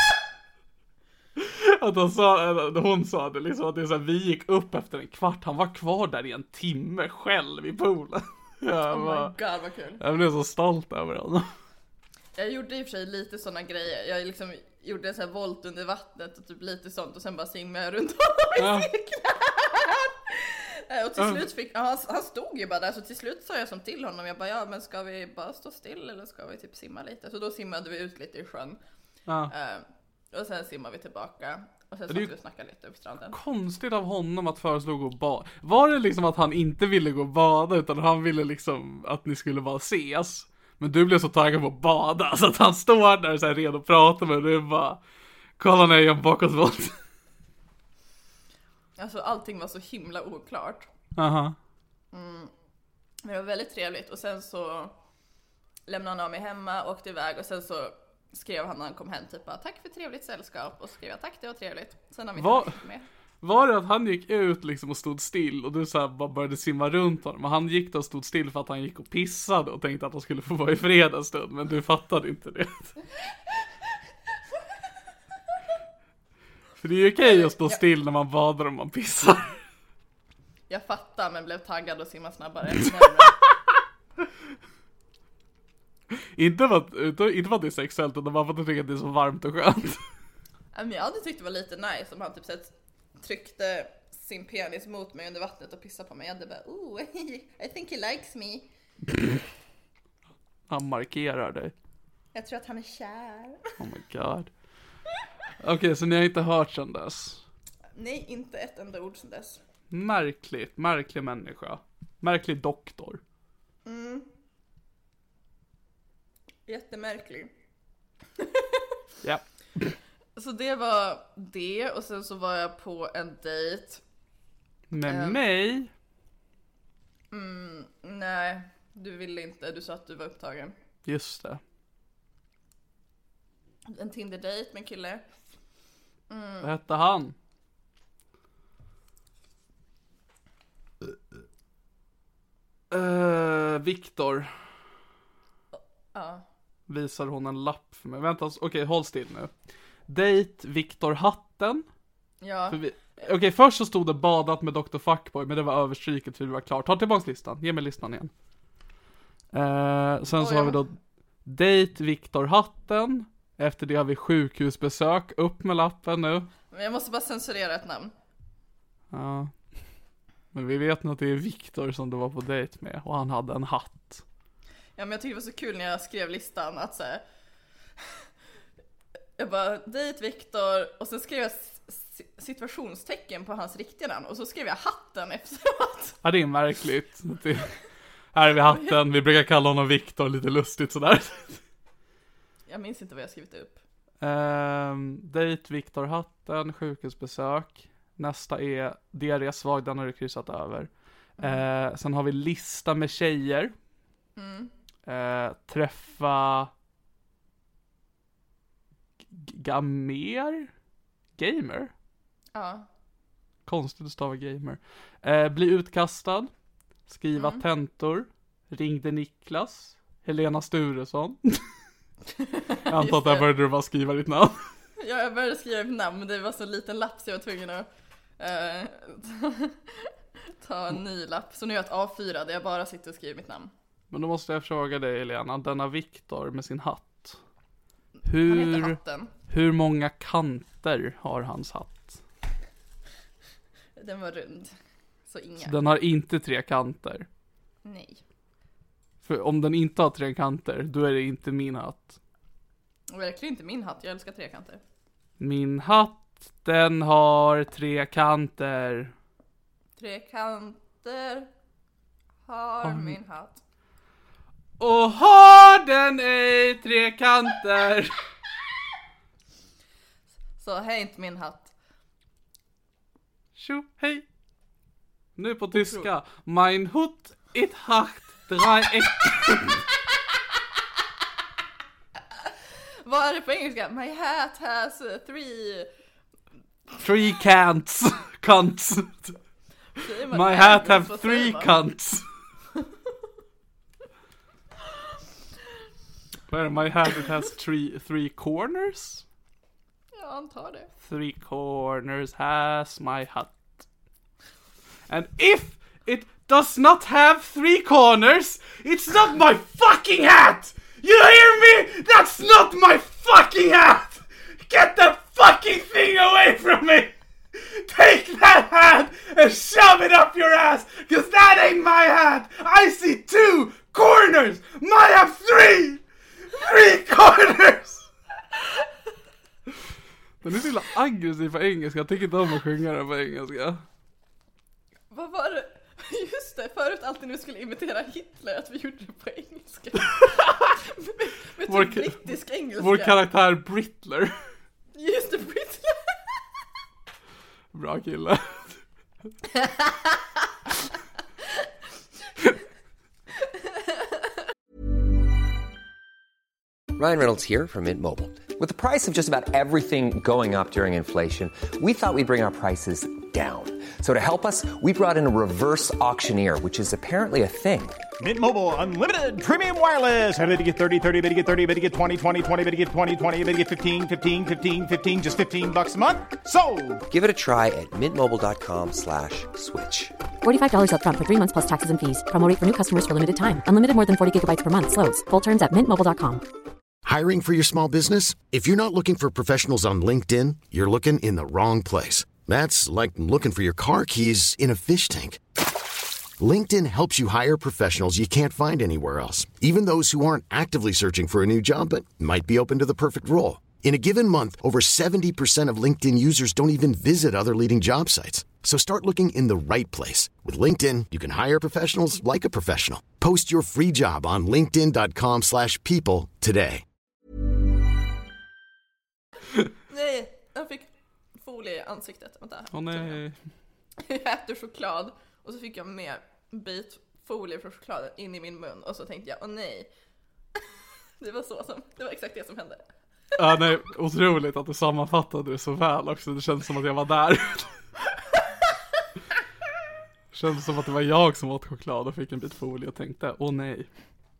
att han sa, hon sa det liksom, att det är så här, vi gick upp efter en kvart, han var kvar där i en timme själv i poolen. Jag, Oh bara, my god vad kul. jag blev så stolt över honom. Jag gjorde i och för sig lite sådana grejer. Jag liksom gjorde en sån här volt under vattnet och typ lite sånt, och sen bara simmade jag runt honom i Ja. cirklar. Och till slut fick, ja, han, han stod ju bara där, så till slut sa jag som till honom, jag bara, ja men ska vi bara stå still eller ska vi typ simma lite? Så då simmade vi ut lite i sjön. Ja. Uh, och sen simmade vi tillbaka. Och sen Det satt är vi ju och snackade lite på stranden. Konstigt av honom att föreslå gå och bada. Var det liksom att han inte ville gå och bada, utan han ville liksom att ni skulle bara ses? Men du blev så taggad på att bada, så att han står där så här redo att prata med, och du bara, kolla när jag gör bakåtvolt. Alltså allting var så himla oklart. Aha. Mm. Men det var väldigt trevligt. Och sen så lämnade han av mig hemma och åkte iväg. Och sen så skrev han när han kom hem typ bara, tack för trevligt sällskap. Och så skrev jag, tack, det var trevligt. Sen har vi Va? inte med. Var det att han gick ut liksom och stod still och du så här bara började simma runt honom? Och han gick då och stod still för att han gick och pissade och tänkte att han skulle få vara i fred en stund. Men du fattade inte det. För det är ju okej att stå still när man badar och man pissar. Jag fattar, men blev taggad och simma snabbare. Inte för att, inte för att det är sexuellt, utan bara för att jag tycker att det är så varmt och skönt. Men jag hade tyckt det var lite nice om han typ sett, tryckte sin penis mot mig under vattnet och pissade på mig. Jag hade bara, oh, I think he likes me. Han markerar dig. Jag tror att han är kär. Oh my god. Okej, okay, så ni har inte hört sedan dess? Nej, inte ett enda ord sedan dess. Märkligt, märklig människa. Märklig doktor. Mm. Jättemärklig. Ja. Så det var det, och sen så var jag på en dejt. Med um, mig? Mm, nej, du ville inte. Du sa att du var upptagen. Just det. En Tinder-dejt med en kille. Mm. Vad hette han? Uh, Viktor. Ja. Visar hon en lapp för mig. Vänta, okej, okay, håll still nu. Date Viktor Hatten. Ja. Vi... Okej, okay, först så stod det badat med doktor Fuckboy, men det var överstryket för det var klart. Ta tillbaka listan, ge mig listan igen. Uh, sen oh, så ja. har vi då Date Viktor Hatten. Efter det har vi sjukhusbesök. Upp med lappen nu. Men jag måste bara censurera ett namn. Ja. Men vi vet nog att det är Viktor som du var på dejt med. Och han hade en hatt. Ja, men jag tyckte det var så kul när jag skrev listan att så här, jag bara, dejt Viktor, och så skrev jag situationstecken på hans riktiga namn, och så skrev jag hatten efteråt. Ja, det är märkligt. Det, här är vi hatten, vi brukar kalla honom Viktor, lite lustigt sådär. Jag minns inte vad jag skrivit upp. Um, dejt Viktor Hatten, sjukhusbesök. Nästa är diarrésvag, den har du kryssat över. Mm. Uh, sen har vi lista med tjejer. Mm. Uh, träffa Gamer? Gamer? Ja. Konstigt att stava gamer. Uh, bli utkastad. Skriva mm. tentor. Ringde Niklas. Helena Sturesson. Jag antar att där började du bara skriva ditt namn. Ja, jag började skriva mitt namn, men det var så liten lapp så jag var tvungen att uh, ta en ny lapp. Så nu är jag ett A fyra där jag bara sitter och skriver mitt namn. Men då måste jag fråga dig, Helena, denna Viktor med sin hatt. Hur, Han heter hatten. Hur många kanter har hans hatt? Den var rund. Så inga. Så den har inte tre kanter? Nej. För om den inte har tre kanter, då är det inte min hatt. Verkligen inte min hatt, jag älskar trekanter. Min hatt, den har tre kanter. Tre kanter har mm. min hatt. Och har den ej tre kanter? Så hej, inte min hatt. Tjo, hej. Nu på tyska. Mein Hut it hacht drei Ecken. Vad är det på engelska? My hat has three... Three cants. Cunts. My hat have three cunts. Where my hat it has three three corners? Ja, antar det. Three corners has my hat. And if it does not have three corners, it's not my fucking hat! You hear me? That's not my fucking hat! Get that fucking thing away from me! Take that hat and shove it up your ass, cause that ain't my hat! I see two corners! I have three! Three corners! Den är så illa aggressiv på engelska. Jag tycker inte om att sjunga den på engelska. Vad var det? Just det, förut alltid när vi skulle imitera Hitler att vi gjorde det på engelska. med med vår, typ brittisk engelska. Vår karaktär Brittler. Just det, Brittler. Bra kille. Ryan Reynolds here from Mint Mobile. With the price of just about everything going up during inflation, we thought we'd bring our prices down. So to help us, we brought in a reverse auctioneer, which is apparently a thing. Mint Mobile Unlimited Premium Wireless. How to get thirty, thirty, how to get thirty, how to get twenty, twenty, twenty, how to get twenty, twenty, how to get fifteen, fifteen, fifteen, fifteen, just fifteen bucks a month? Sold! Give it a try at mintmobile.com slash switch. forty-five dollars up front for three months plus taxes and fees. Promo rate for new customers for limited time. Unlimited more than forty gigabytes per month. Slows full terms at mint mobile dot com. Hiring for your small business? If you're not looking for professionals on LinkedIn, you're looking in the wrong place. That's like looking for your car keys in a fish tank. LinkedIn helps you hire professionals you can't find anywhere else, even those who aren't actively searching for a new job but might be open to the perfect role. In a given month, over seventy percent of LinkedIn users don't even visit other leading job sites. So start looking in the right place. With LinkedIn, you can hire professionals like a professional. Post your free job on linkedin dot com slash people today. Nej, jag fick folie i ansiktet. Vänta. Åh oh, nej. Jag äter choklad och så fick jag med bit folie från chokladen in i min mun och så tänkte jag, åh nej. Det var så som, det var exakt det som hände. Ja, nej, otroligt att du sammanfattade det så väl också. Det känns som att jag var där. Det känns som att det var jag som åt choklad och fick en bit folie och tänkte, åh nej.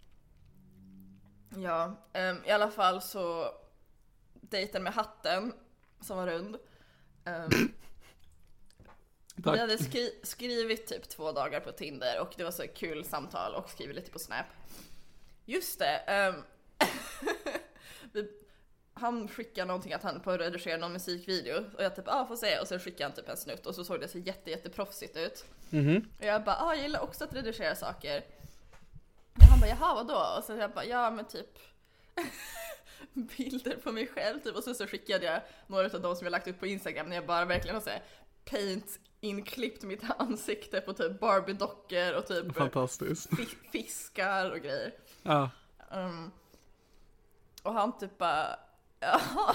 Ja, um, i alla fall så dejten med hatten som var rund. Um, vi hade skri- skrivit typ två dagar på Tinder och det var så kul samtal och skrivit lite på Snap. Just det. Um, vi, han skickade någonting att han på att redigera någon musikvideo och jag typ, ah får se, och så skickade han typ en snutt och så såg det så jätte jätte proffsigt ut. Mm-hmm. Och jag bara, ah jag gillar också att redigera saker. Och han bara, jaha vadå? Och så jag bara, ja men typ bilder på mig själv typ. Och så, så skickade jag några av de som jag lagt ut på Instagram när jag bara verkligen har så här paint inklippt mitt ansikte på typ Barbie-dockor och typ fantastiskt. F- fiskar och grejer. Ja. Um, och han typ bara, jaha.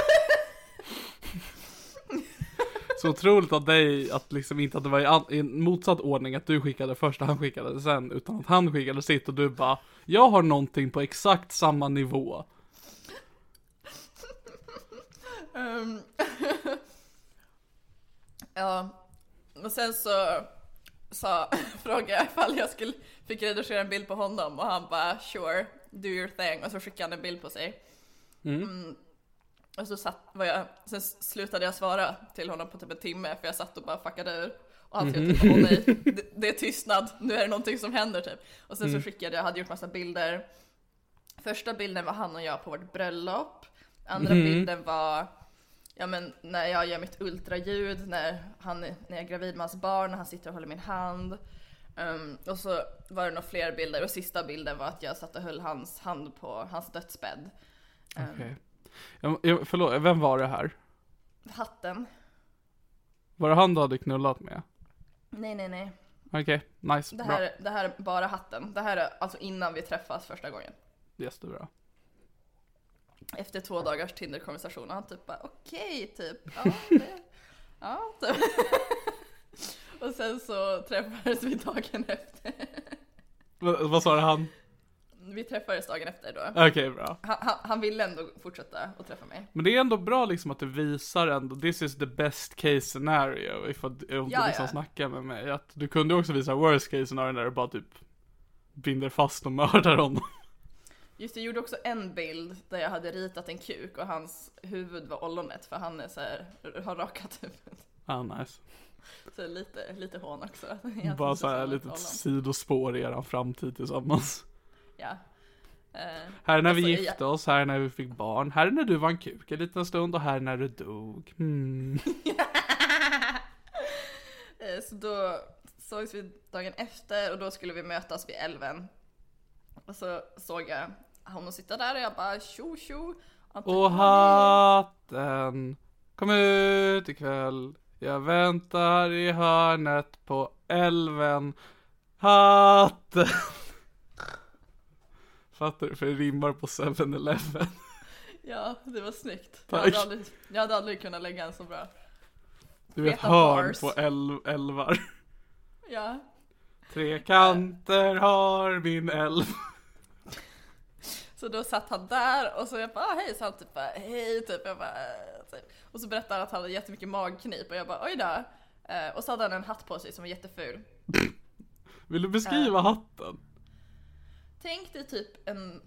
Så otroligt av dig att liksom inte att det var i, an- i en motsatt ordning att du skickade först och han skickade sen, utan att han skickade sitt och du bara, jag har någonting på exakt samma nivå. um, ja, och sen så sa, frågade jag ifall jag skulle, fick redigera en bild på honom och han bara, sure, do your thing, och så skickade han en bild på sig. Mm. Mm. Och så satt, var jag, sen slutade jag svara till honom på typ en timme för jag satt och bara fuckade ur. Och han skrev typ, åh nej, det, det är tystnad, nu är det någonting som händer typ. Och sen mm. så skickade jag, hade gjort massa bilder. Första bilden var han och jag på vårt bröllop. Andra mm. bilden var, ja men när jag gör mitt ultraljud, när, han, när jag är gravid med hans barn, när han sitter och håller min hand. Um, och så var det några fler bilder och sista bilden var att jag satt och höll hans hand på hans dödsbädd. Um, Okej. Okay. Jag, jag, förlåt, vem var det här? Hatten. Var det han du hade knullat med? Nej, nej, nej. Okej, okay, nice, det här, bra. Det här är bara hatten. Det här är alltså innan vi träffas första gången. Jättebra. Efter två dagars Tinder-konversation han typ bara, okej, okay, typ. Ja, det, ja, typ. Och sen så träffades vi dagen efter. vad, vad sa det han? Vi träffades dagen efter då. Okej, okay, bra. Han, han, han ville ändå fortsätta att träffa mig. Men det är ändå bra liksom att du visar ändå, this is the best case scenario if om du ja, liksom ja. snackar med mig. Att du kunde också visa worst case scenario när du bara typ binder fast och mördar honom. Just det, jag gjorde också en bild där jag hade ritat en kuk och hans huvud var ollonet för han är så här, har rakat huvudet. Ah, nice. Så lite, lite hån också. Bara så här lite sidospår i eran framtid tillsammans. Ja. Uh, här är när alltså, vi gifte oss, här är när vi fick barn, här är när du var en kuk en liten stund och här är när du dog. Hmm. Så då sågs vi dagen efter och då skulle vi mötas vid älven. Och så såg jag honom sitta där och jag bara tjo tjo. Och hatten, kom ut ikväll. Jag väntar i hörnet på älven. Hatten. Fattar du? För det rimmar på seven eleven. Ja, det var snyggt. Jag hade, aldrig, jag hade aldrig kunnat lägga en så bra. Du vet hörn på el- älvar. Ja. Tre kanter har min älv. Så då satt han där och så jag bara, ah, hej, så han typ bara, hej, typ, jag bara, typ. Och så berättade han att han hade jättemycket magknip och jag bara, oj då, Uh, och så hade han en hatt på sig som var jätteful. Vill du beskriva uh, hatten? Tänk dig typ en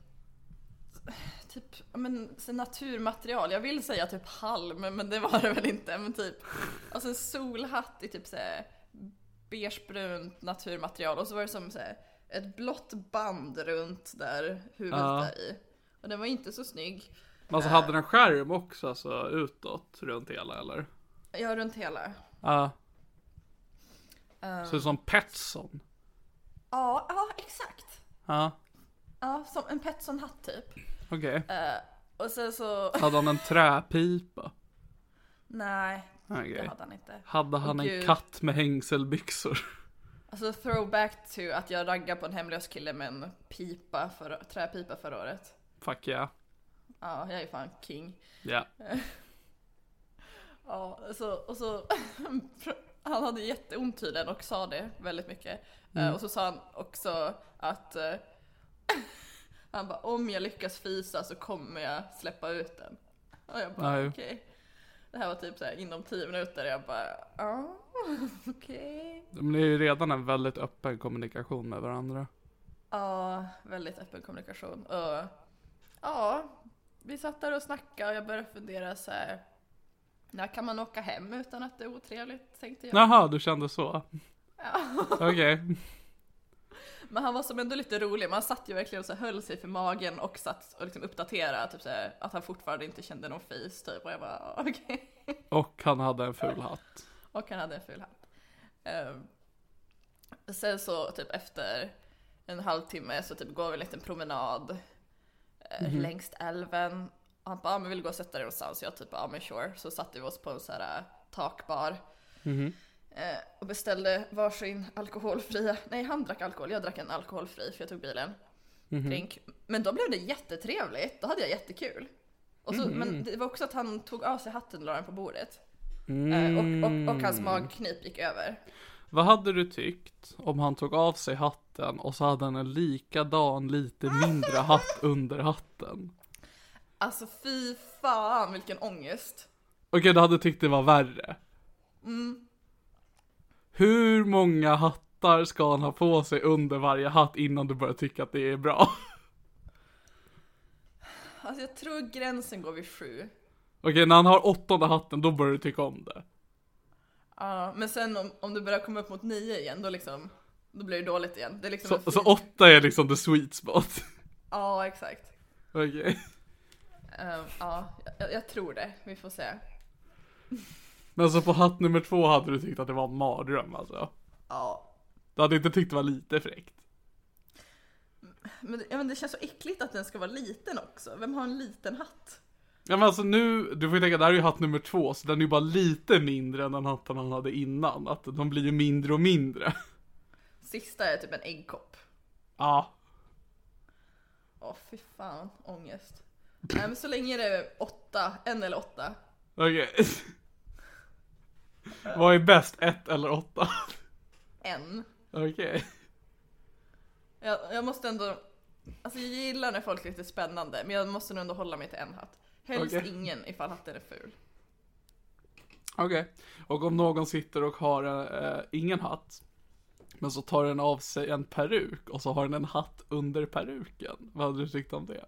typ, men, så naturmaterial. Jag vill säga typ halm, men det var det väl inte. Men typ, alltså en solhatt i typ så här beigebrunt naturmaterial. Och så var det som så här, ett blått band runt där huvudet uh. där i. Och den var inte så snygg. Alltså hade den skärm också, alltså utåt runt hela, eller? Ja, runt hela. Ja. Uh. Um. Så som Petson. Ja, ja, exakt. Ja. Ja, som en Petson-hatt typ. Okej. Okay. Uh, och sen så... Hade han en träpipa? Nej, okay. det hade han inte. Hade han oh, en Gud. katt med hängselbyxor? Alltså throwback to att jag raggade på en hemlös kille med en pipa för, träpipa förra året. Fuck yeah. Ja, jag är fan king. Ja. Yeah. Ja, så, och så... Han hade jätteont tydligen och sa det väldigt mycket. Mm. Uh, och så sa han också att... Uh, han bara, om jag lyckas fisa så kommer jag släppa ut den. Och jag bara, okej. Okay. Det här var typ så här inom tio minuter. Jag bara, ja, okej. Okay. Men det är ju redan en väldigt öppen kommunikation med varandra. Ja, väldigt öppen kommunikation. Och ja, vi satt där och snackade och jag började fundera så här. När kan man åka hem utan att det är otrevligt, tänkte jag. Jaha, du kände så? Ja. Okej. Okay. Men han var som ändå lite rolig. Man satt ju verkligen och så höll sig för magen och satt och liksom uppdaterade typ så här, att han fortfarande inte kände någon fis typ. Och jag bara, okej. Okay. Och han hade en ful hatt. Och han hade en ful hatt. Um, sen så typ efter en halvtimme så typ går vi en liten promenad uh, mm-hmm. längs älven. Och han bara, ja men vill gå och sätta dig någonstans. Så jag typ, ja men sure. Så satte vi oss på en så här uh, takbar. Mhm. Eh, och beställde varsin alkoholfria. Nej, han drack alkohol, jag drack en alkoholfri för jag tog bilen. Mm-hmm. Drink. Men då blev det jättetrevligt. Då hade jag jättekul. Och så, mm-hmm. Men det var också att han tog av sig hatten och la den på bordet. Mm. eh, och, och, och hans magknip gick över. Vad hade du tyckt om han tog av sig hatten och så hade han en likadan lite mindre hatt under hatten? Alltså fy fan vilken ångest. Okej, okay, du hade tyckt det var värre. Mm. Hur många hattar ska han ha på sig under varje hatt innan du börjar tycka att det är bra? Alltså jag tror gränsen går vid sju. Okej, när han har åttonde hatten då börjar du tycka om det. Ja, men sen om, om du börjar komma upp mot nio igen då liksom, då blir det dåligt igen. Det är liksom så, så åtta är liksom the sweet spot? Ja, exakt. Okej. Okay. Um, ja, jag, jag tror det. Vi får se. Men så på hatt nummer två hade du tyckt att det var en mardröm alltså? Ja. Du hade inte tyckt det var lite fräckt? Men, ja, men det känns så äckligt att den ska vara liten också. Vem har en liten hatt? Ja men alltså nu, du får ju tänka, det här är ju hatt nummer två. Så den är ju bara lite mindre än den hatten han hade innan. Att de blir ju mindre och mindre. Sista är typ en äggkopp. Ja. Åh fy fan, ångest. Nej men så länge det är åtta, en eller åtta. Okej. Okay. Vad är bäst, ett eller åtta? En. Okej. Okay. Jag, jag måste ändå, alltså jag gillar när folk är lite spännande, men jag måste nog ändå hålla mig till en hatt. Helst okay. ingen ifall hatten är ful. Okej. Okay. Och om någon sitter och har äh, ingen hatt, men så tar den av sig en peruk och så har den en hatt under peruken. Vad hade du tyckt om det?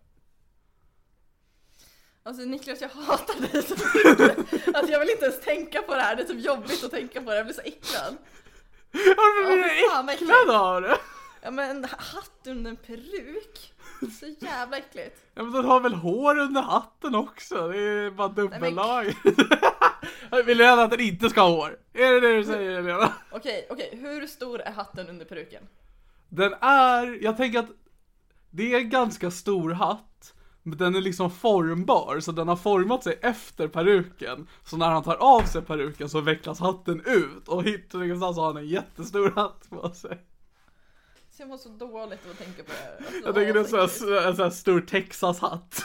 Alltså Niklas, jag hatar dig så mycket. Alltså jag vill inte ens tänka på det här. Det är typ jobbigt att tänka på det. Jag blir så äcklad. Varför blir du äcklad av det? Ja men hatt under en peruk. Så jävla äckligt. Ja men den har väl hår under hatten också. Det är bara dubbellag. Men... Vill du gärna att den inte ska ha hår? Är det det du säger, Lena? Okej, okej. Hur stor är hatten under peruken? Den är, jag tänker att det är en ganska stor hatt. Men den är liksom formbar, så den har format sig efter peruken. Så när han tar av sig peruken så vecklas hatten ut. Och hittar någonstans så har han en jättestor hatt på sig. Så jag var så dåligt att tänka på det. Alltså, jag tänker det är så här, en sån här stor Texas-hatt.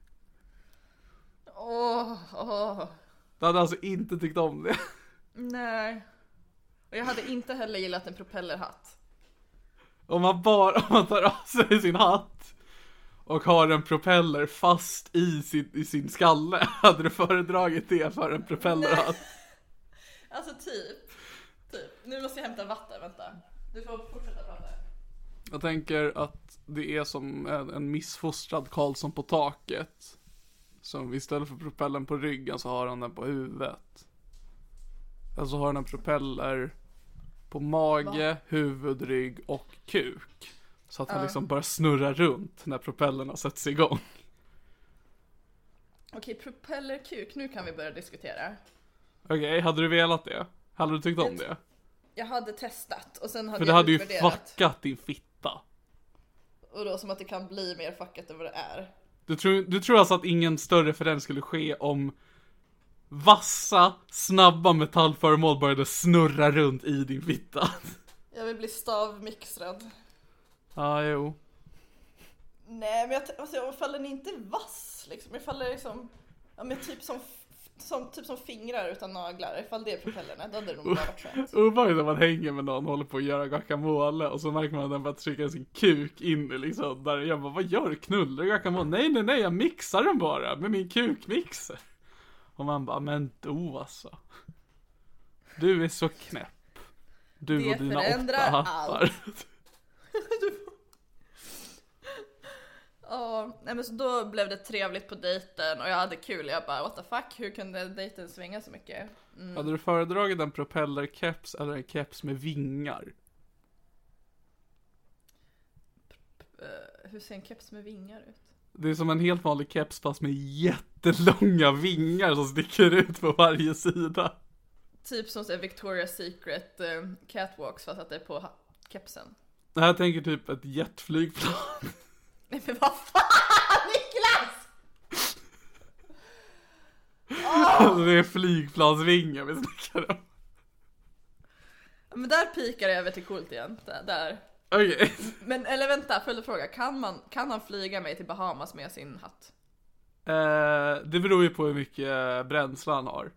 Åh, oh, oh. Du hade alltså inte tyckt om det? Nej. Och jag hade inte heller gillat en propellerhatt. Om man bara om man tar av sig sin hatt och har en propeller fast i sin, i sin skalle, hade du föredragit det för en propellerhatt? Alltså typ. Typ. Nu måste jag hämta vatten, vänta. Du får fortsätta prata. Jag tänker att det är som en, en missfostrad Karlsson på taket. Som istället för propellen på ryggen så har han den på huvudet. Alltså har han en propeller på mage, Va? huvud, rygg och kuk. Så att han uh. liksom bara snurrar runt när propellerna sätts igång. Okej, propellerkuk, nu kan vi börja diskutera. Okej, okay, hade du velat det? Hade du tyckt om det? Jag hade testat och sen hade För det jag hade ju utvärderat. fuckat din fitta. Och då som att det kan bli mer fuckat än vad det är. Du tror, du tror alltså att ingen större förändring skulle ske om vassa, snabba metallföremål började snurra runt i din fitta? Jag vill bli stavmixrad. Ja, ah, jo. Nej, men jag, alltså, jag faller den inte vass liksom. Jag faller liksom, ja men typ som, som, typ som fingrar utan naglar. Ifall det är propellerna, då hade det nog bara varit skönt. Obehagligt när man hänger med någon och håller på att göra guacamole och så märker man att den bara trycker sin kuk in i liksom där. Jag bara, vad gör du? Knullar du guacamole? Nej, nej, nej, jag mixar den bara med min kukmixer. Och man bara, men då alltså. Du är så knäpp. Du det och dina åtta hattar. Ja, nej men så då blev det trevligt på dejten och jag hade kul. Jag bara, what the fuck, hur kunde dejten svänga så mycket? Mm. Hade du föredragit en propellerkeps eller en keps med vingar? P- uh, hur ser en keps med vingar ut? Det är som en helt vanlig keps fast med jättelånga vingar som sticker ut på varje sida. Typ som så Victoria's Secret uh, catwalks fast att det är på ha- kepsen. Det här tänker typ ett jetflygplan. Nej men vad fan, Niklas! Oh! Det är flygplansvingar vi snackar om. Men där pikar jag över till coolt igen. Där. där. Okej. Okay. Men eller vänta, följdfråga. Kan man kan han flyga mig till Bahamas med sin hatt? Eh, det beror ju på hur mycket bränsle han har.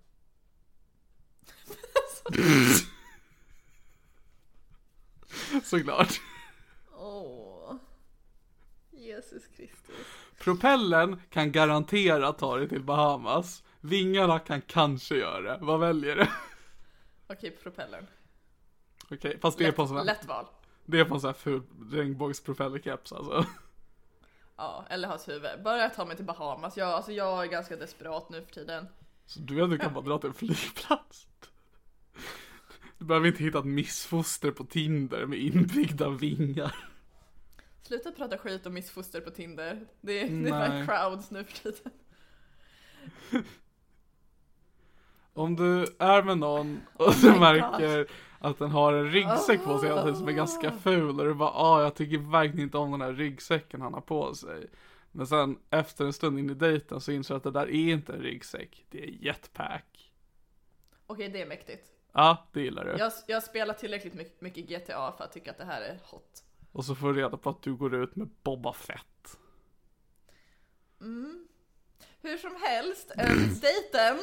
Såklart. Åh. Jesus Kristus. Propellen kan garantera ta dig till Bahamas. Vingarna kan kanske göra det. Vad väljer du? Okej, propellern. Okej, fast det lätt, är på sån här, lätt val. Det är på en sån här ful regnbågspropellerkeps alltså. Ja, eller hans huvud. Bara ta mig till Bahamas. Jag, alltså, jag är ganska desperat nu för tiden. Så du vet, du kan bara dra till en flygplats. Du behöver inte hitta ett missfoster på Tinder med inbyggda vingar. Sluta prata skit om missfoster på Tinder. Det är, det är bara crowds nu för tiden. Om du är med någon och du oh märker God. att den har en ryggsäck på sig oh. som är ganska ful och du bara, ah, jag tycker verkligen inte om den här ryggsäcken han har på sig. Men sen efter en stund in i dejten så inser att det där är inte en ryggsäck, det är jetpack. Okej, det är mäktigt. Ja, det gillar du. Jag, jag spelar tillräckligt mycket, mycket G T A för att tycka att det här är hot. Och så får du reda på att du går ut med Boba Fett. Mm. Hur som helst, ähm, dejten.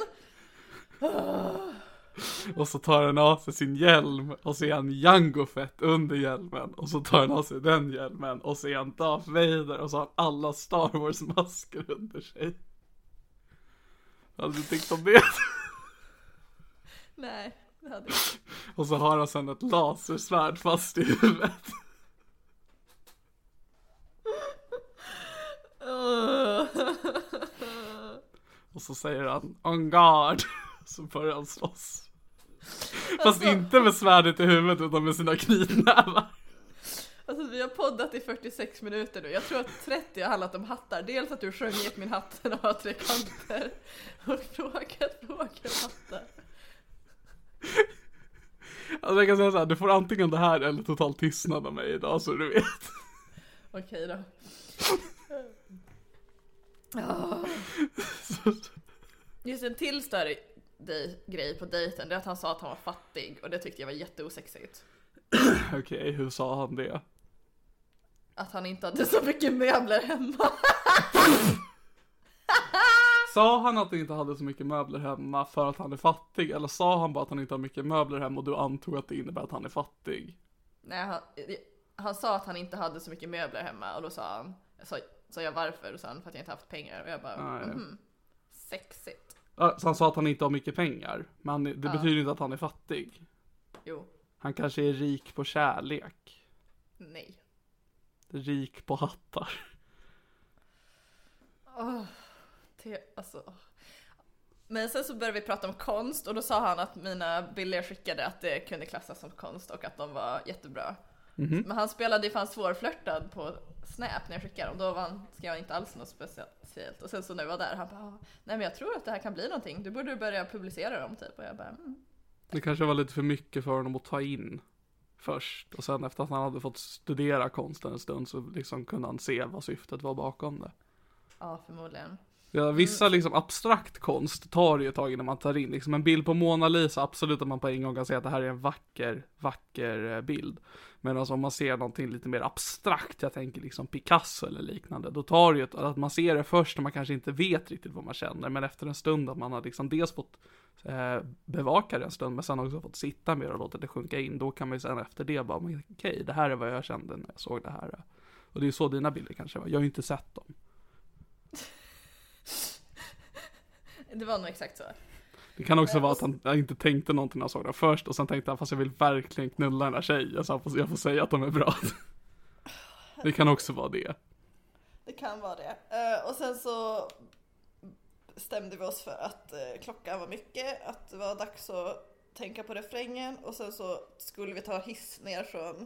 Och så tar han av sig sin hjälm och så är han Jango Fett under hjälmen. Och så tar han av sig den hjälmen och så är han Darth Vader och så har han alla Star Wars-masker under sig. Hade du tyckt om det? Nej, det hade jag inte. Och så har han sen ett lasersvärd fast i huvudet. Och så säger han on guard. Så börjar han slåss. Fast alltså, inte med svärdet i huvudet utan med sina knytnävar. Alltså vi har poddat i fyrtiosex minuter nu. Jag tror att trettio har handlat om hattar. Dels att du sjöng gett min hatt och har tre kanter. Och frågat, frågat hattar. Alltså jag kan säga så här, du får antingen det här eller total tystnad av mig idag så du vet. Okej då. Oh. Just en till större dej- grej på dejten, det är att han sa att han var fattig. Och det tyckte jag var jätteosexigt. Okej, okay, hur sa han det? Att han inte hade så mycket möbler hemma. Sa han att han inte hade så mycket möbler hemma för att han är fattig? Eller sa han bara att han inte har mycket möbler hemma och du antog att det innebär att han är fattig? Nej, han, han sa att han inte hade så mycket möbler hemma. Och då sa han, sa, sa jag varför? Och sa han för att jag inte haft pengar. Och jag bara, ah, ja. mm, sexigt. Så han sa att han inte har mycket pengar. Men det ja. betyder inte att han är fattig. Jo. Han kanske är rik på kärlek. Nej. Rik på hattar. Oh, det, alltså. Men sen så började vi prata om konst. Och då sa han att mina bilder jag skickade att det kunde klassas som konst. Och att de var jättebra. Mm-hmm. Men han spelade ju fan svårflörtad på Snap när jag skickade dem. Då var han, skrev han inte alls något speciellt. Och sen så när jag var där, han bara, nej men jag tror att det här kan bli någonting. Du borde börja publicera dem typ. Och jag bara, mm. Det kanske var lite för mycket för honom att ta in först. Och sen efter att han hade fått studera konsten en stund så liksom kunde han se vad syftet var bakom det. Ja, förmodligen. Ja, vissa liksom abstrakt konst tar det ju ett tag innan man tar in. Liksom en bild på Mona Lisa, absolut att man på en gång kan säga att det här är en vacker, vacker bild. Men alltså om man ser någonting lite mer abstrakt, jag tänker liksom Picasso eller liknande, då tar det ju ett, att man ser det först när man kanske inte vet riktigt vad man känner. Men efter en stund att man har liksom dels fått eh, bevaka det en stund, men sen också fått sitta med och låta det sjunka in. Då kan man ju sen efter det bara, okej, okay, det här är vad jag kände när jag såg det här. Och det är ju så dina bilder kanske var. Jag har ju inte sett dem. Det var nog exakt så. Det kan också vara att han inte tänkte någonting när han såg det först. Och sen tänkte han, fast jag vill verkligen knulla den här tjejen. Så jag får säga att de är bra. Det kan också vara det. Det kan vara det. Och sen så bestämde vi oss för att klockan var mycket. Att det var dags att tänka på refrängen. Och sen så skulle vi ta hiss ner från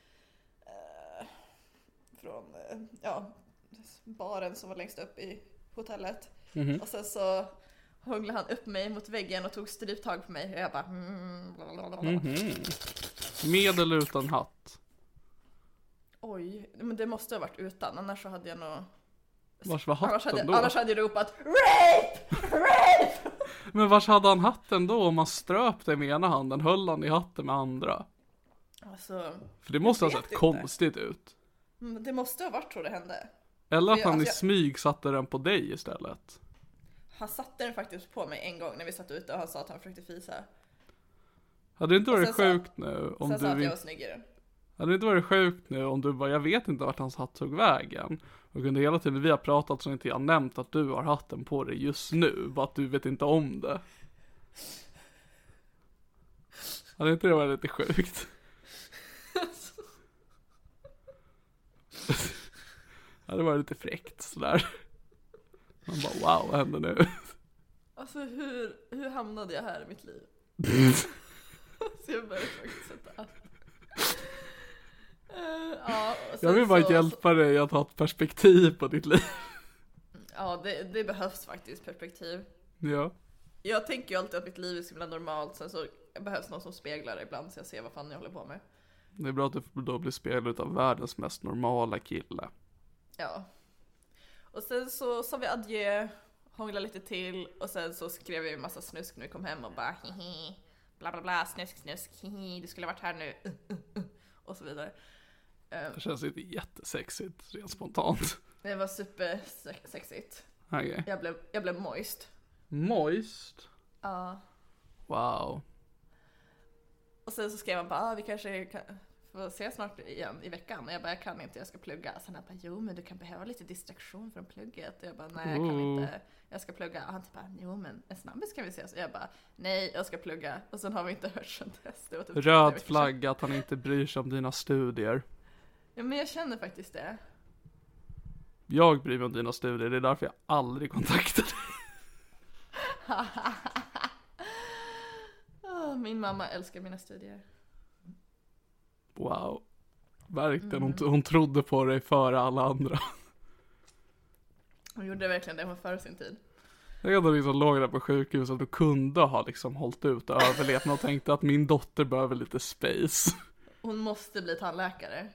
Från ja, baren som var längst upp i hotellet. Mm-hmm. Och sen så hånglade han upp mig mot väggen och tog stryptag på mig. Och jag bara... Mm, mm-hmm. Med eller utan hatt? Oj, men det måste ha varit utan. Annars så hade jag nog... Vars var hatten annars hade, då? Annars hade jag ropat rape! Rape! Men vars hade han hatten då? Om man ströp det med ena handen, höll han i hatten med andra? Alltså... För det måste ha sett inte. konstigt ut. Men det måste ha varit så det hände. Eller att han alltså, i smyg satte den på dig istället. Han satte den faktiskt på mig en gång när vi satt ute och han sa att han försökte fisa. Hade det inte varit sjukt sa, nu om sen du... sa att jag var snyggare. Hade det inte varit sjukt nu om du bara, jag vet inte vart hans hatt tog vägen. Och under hela tiden vi har pratat så inte jag har nämnt att du har hatten på dig just nu. Bara att du vet inte om det. Hade inte det varit lite sjukt? Ja, det var lite fräckt sådär. Man bara, wow, vad händer nu? Alltså hur, hur hamnade jag här i mitt liv? Så jag började faktiskt sätta allt. Uh, ja, jag vill bara så, hjälpa dig att ha ett perspektiv på ditt liv. Ja, det, det behövs faktiskt perspektiv. Ja. Jag tänker ju alltid att mitt liv är så himla normalt. Sen så behövs någon som speglar det ibland så jag ser vad fan jag håller på med. Det är bra att du då blir speglad av världens mest normala kille. Ja. Och sen så sa vi adjö, hånglade lite till. Och sen så skrev vi en massa snusk när vi kom hem och bara hihi, bla bla bla, snusk snusk, hihi, du skulle ha varit här nu. Uh, uh, uh, och så vidare. Um, det känns inte jättesexigt, rent spontant. Det var supersexigt. Okay. Jag blev, jag blev moist. Moist? Ja. Uh. Wow. Och sen så skrev han bara, ah, vi kanske kan få se snart igen i veckan. Och jag bara, jag kan inte, jag ska plugga. Sen han bara, jo men du kan behöva lite distraktion från plugget. Och jag bara, nej jag kan inte, jag ska plugga. Och han typ bara, jo men en snabbis kan vi ses. Och jag bara, nej jag ska plugga. Och sen har vi inte hört sen dess. Det var typ röd flagga att han inte bryr sig om dina studier. Ja men jag känner faktiskt det. Jag bryr mig om dina studier, det är därför jag aldrig kontaktar dig. Min mamma älskar mina studier. Wow. Verkligen, mm. hon, hon trodde på dig före alla andra. Hon gjorde verkligen det, hon före sin tid. Jag hade liksom låg där på sjukhuset och kunde ha liksom hållit ut och överlevt och tänkte att min dotter behöver lite space. Hon måste bli tandläkare.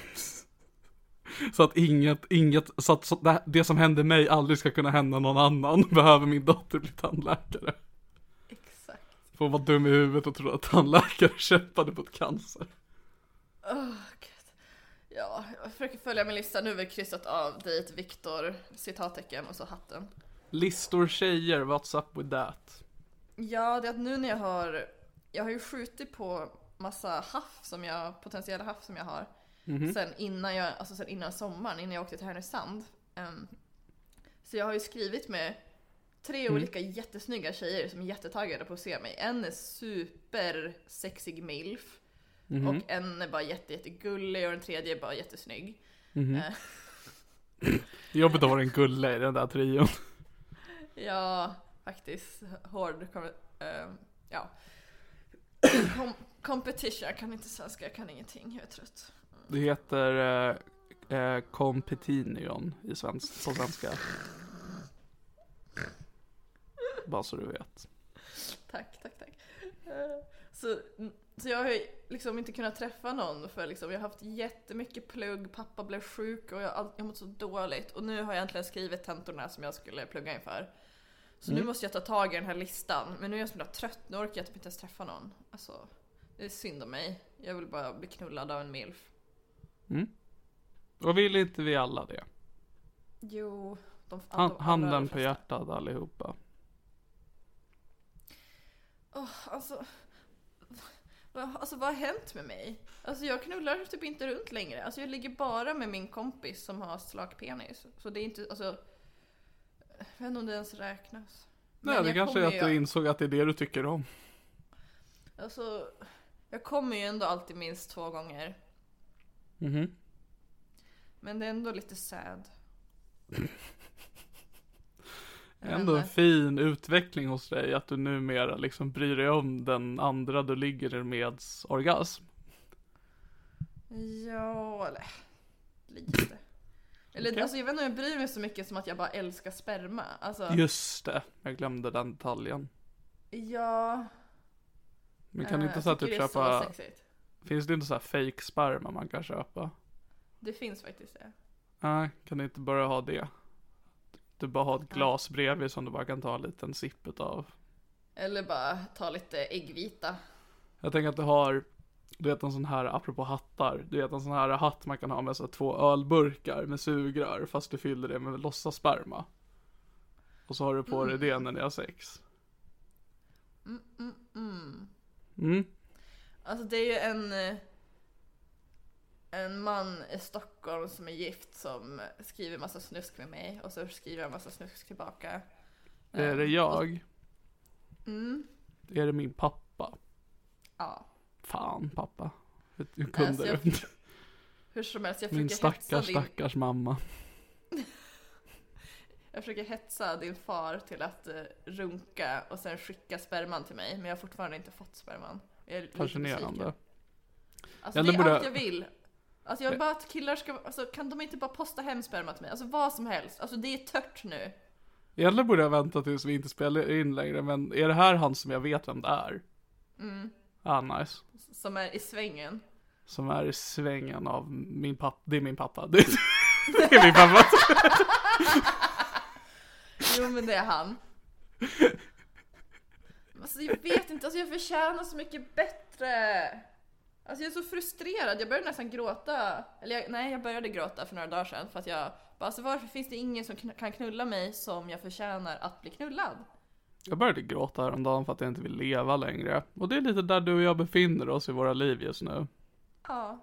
Så att inget, inget så att så det, det som hände mig aldrig ska kunna hända någon annan. Behöver min dotter bli tandläkare. Får vara dum i huvudet och tro att tandläkare kämpade på ett cancer. Oh, God. Ja, jag försöker följa min lista. Nu har vi kryssat av dit Viktor, citattecken och så hatten. Listor tjejer, what's up with that? Ja, det är att nu när jag har... Jag har ju skjutit på massa haff som jag... Potentiella haff som jag har. Mm-hmm. Sen innan jag... Alltså sen innan sommaren, innan jag åkte till Härnösand. Um, så jag har ju skrivit med tre mm. olika jättesnygga tjejer som är jättetaggade på att se mig. En är super sexig milf. Mm-hmm. Och en är bara jätte, jättegullig och den tredje är bara jättesnygg. Mm-hmm. Jobbigt att vara en gulle i den där trion. Ja, faktiskt. Hård. Uh, ja. Com- competition. Jag kan inte svenska, jag kan ingenting. Jag är trött. Mm. Det heter uh, uh, competinion i svensk, på svenska. Bara så du vet. Tack, tack, tack. Uh, så, så jag har ju liksom inte kunnat träffa någon för liksom, jag har haft jättemycket plugg, pappa blev sjuk och jag har jag mått så dåligt. Och nu har jag egentligen skrivit tentorna som jag skulle plugga inför. Så mm. nu måste jag ta tag i den här listan. Men nu är jag så där trött, nu orkar jag typ inte ens träffa någon. Alltså, det är synd om mig. Jag vill bara bli knullad av en milf. Mm. Och vill inte vi alla det? Jo. De, Han, de handen på hjärtat allihopa. Oh, alltså, alltså vad har hänt med mig? Alltså jag knullar typ inte runt längre. Alltså jag ligger bara med min kompis som har slak penis. Så det är inte, alltså, jag vet inte om det ens räknas. Nej, det kanske är att jag... du insåg att det är det du tycker om. Alltså, jag kommer ju ändå alltid minst två gånger. Mhm. Men det är ändå lite sad. Ändå en fin utveckling hos dig att du numera liksom bryr dig om den andra du ligger med orgasm. Ja, eller lite. Eller okay. Alltså jag vet inte om jag bryr mig så mycket som att jag bara älskar sperma. Alltså, just det, jag glömde den detaljen. Ja. Men kan äh, inte så att typ köpa... Finns det inte så här fake sperma man kan köpa? Det finns faktiskt det. Nej, kan du inte bara ha det? Du bara har ett glas bredvid som du bara kan ta en liten sipp av. Eller bara ta lite äggvita. Jag tänker att du har, du vet en sån här, apropå hattar, du vet en sån här hatt man kan ha med så två ölburkar med sugrör fast du fyller det med låtsassperma. Och så har du på mm. dig det när ni har sex. Mm, mm, mm. Mm. Alltså det är ju en... En man i Stockholm som är gift som skriver massa snusk med mig. Och så skriver jag massa snusk tillbaka. Är det jag? Mm. Är det min pappa? Ja. Fan, pappa. Hur kunde alltså, jag, du? Hur som helst, jag min stackars, din... stackars mamma. Jag försöker hetsa din far till att uh, runka och sen skicka sperman till mig. Men jag har fortfarande inte fått sperman. Jag är fascinerande. Alltså det är borde... allt jag vill. Alltså jag vill bara att killar ska, alltså kan de inte bara posta hem sperma till mig? Alltså vad som helst. Alltså det är tört nu. Egentligen borde jag vänta tills vi inte spelar in längre. Men är det här han som jag vet vem det är? Mm. Ah, nice. Som är i svängen. Som är i svängen av min pappa. Det är min pappa. Det är min pappa. Jo men det är han. Alltså jag vet inte, alltså jag förtjänar så mycket bättre. Alltså jag är så frustrerad, jag började nästan gråta. Eller jag, nej, jag började gråta för några dagar sedan. För att jag bara, alltså varför finns det ingen som kan knulla mig som jag förtjänar att bli knullad? Jag började gråta häromdagen för att jag inte vill leva längre. Och det är lite där du och jag befinner oss i våra liv just nu. Ja.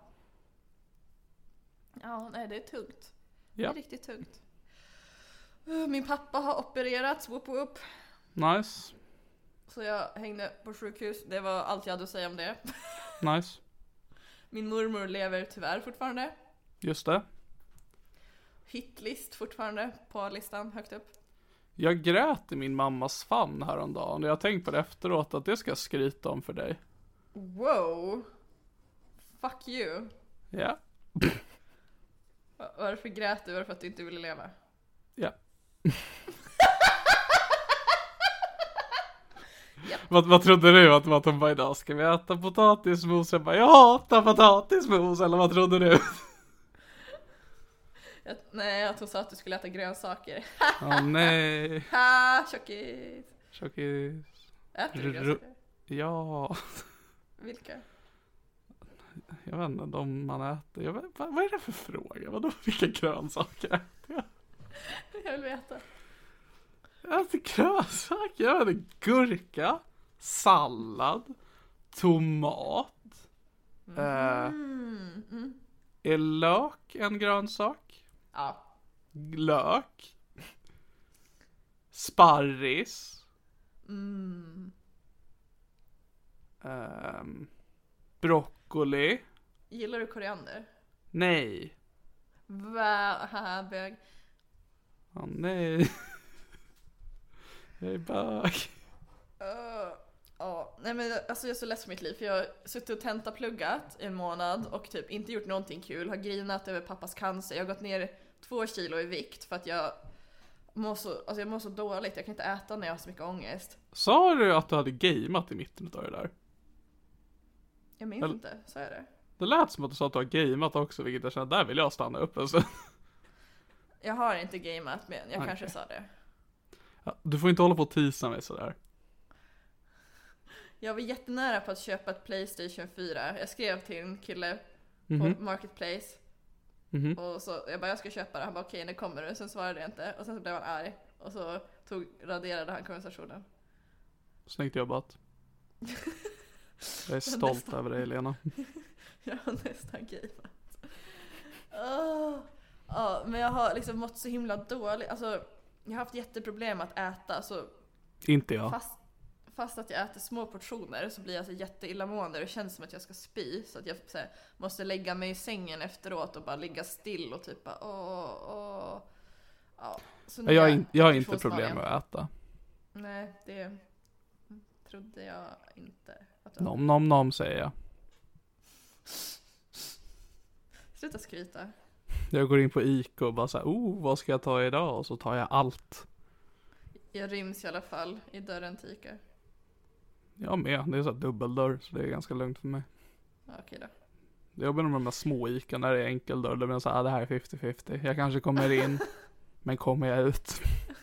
Ja, nej det är tungt. Ja. Det är riktigt tungt. Min pappa har opererats, whoop whoop. Nice. Så jag hängde på sjukhus, det var allt jag hade att säga om det. Nice. Min mormor lever tyvärr fortfarande. Just det. Hitlist fortfarande på listan högt upp. Jag grät i min mammas famn häromdagen. Jag har tänkt på det efteråt att det ska jag skryta om för dig. Wow. Fuck you. Ja. Varför grät du? Var det för att du inte ville leva? Ja. Yep. Vad, vad trodde du att, att de bara idag ska vi äta potatismos? Jag bara, jag hatar potatismos. Eller vad trodde du? Jag, nej, jag sa att du skulle äta grönsaker. Åh oh, nej. Ha, tjockis. Tjockis. Äter du grönsaker? Ja. Vilka? Jag vet inte, de man äter. Jag vet, vad, vad är det för fråga? Vadå, vilka grönsaker äter jag? Jag vill veta. Jag äter grönsaker. Jag äter gurka, sallad, tomat. Mm. Eh, mm. Är lök en grönsak? Ja. Lök. Sparris. Mm. Um, broccoli. Gillar du koriander? Nej. Va? Haha, bög. Åh oh, nej. Jag är bög. Uh, ja, nej men alltså jag är så ledsen för mitt liv. För jag har suttit och tentapluggat i en månad och typ inte gjort någonting kul. Har grinat över pappas cancer. Jag har gått ner två kilo i vikt för att jag mår så, alltså jag mår så dåligt. Jag kan inte äta när jag har så mycket ångest. Sa du att du hade gameat i mitten av det där? Jag minns Eller, inte, sa jag det? Det lät som att du sa att du har gameat också, vilket jag kände, där vill jag stanna upp alltså. Jag har inte gameat, men jag okay. kanske sa det. Ja, du får inte hålla på och tisa mig sådär. Jag var jättenära på att köpa ett PlayStation fyra. Jag skrev till en kille på mm-hmm. Marketplace. Mm-hmm. Och så jag bara, jag ska köpa det. Han bara, okej, okay, när kommer du? Sen svarade jag inte. Och sen så blev han arg. Och så tog, raderade han konversationen. Snyggt jobbat. Jag är stolt nästan... över dig, Lena. Jag har nästan gameat. Oh. Ja, men jag har liksom mått så himla dåligt. Alltså, jag har haft jätteproblem att äta. Så inte jag. Fast, fast att jag äter små portioner så blir jag så jätteillamående. Det känns som att jag ska spy. Så att jag så här, måste lägga mig i sängen efteråt och bara ligga still och typ bara, åh, åh. Ja, så jag, jag, jag har inte problem med att äta. Nej, det trodde jag inte. Att nom, nom, nom, säger jag. Sluta skryta. Jag går in på Ica och bara så här, oh, vad ska jag ta idag? Och så tar jag allt. Jag ryms i alla fall i dörren till Ica. Jag med, det är så här dubbeldörr, så det är ganska lugnt för mig. Ja, okej då. Jag jobbar med de här små Ica när det är enkel dörr. Då blir jag så här, ah, det här är femtio femtio. Jag kanske kommer in, men kommer jag ut?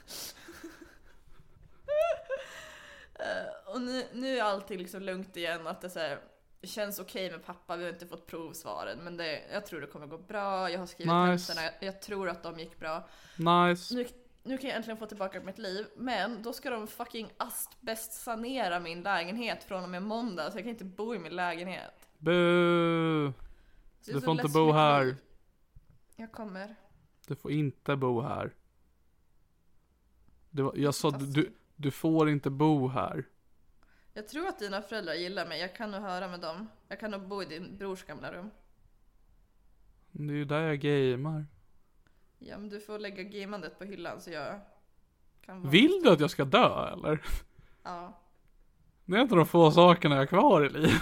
uh, och nu, nu är allting liksom lugnt igen. Att det så här, det känns okej okay med pappa. Vi har inte fått provsvaren, men det, jag tror det kommer gå bra. Jag har skrivit nice. tentorna, jag, jag tror att de gick bra. Nice. Nu, nu kan jag äntligen få tillbaka mitt liv. Men då ska de fucking asbest sanera min lägenhet från och med måndag. Så jag kan inte bo i min lägenhet. Boo! Du får inte bo här. Liv. Jag kommer. Du får inte bo här. Det var, jag sa, du, du får inte bo här. Jag tror att dina föräldrar gillar mig. Jag kan nog höra med dem. Jag kan nog bo i din brors gamla rum. Det är ju där jag gamer. Ja, men du får lägga gamandet på hyllan så jag kan vara... Vill du att jag ska dö, eller? Ja. Det är inte de få sakerna jag har kvar i livet.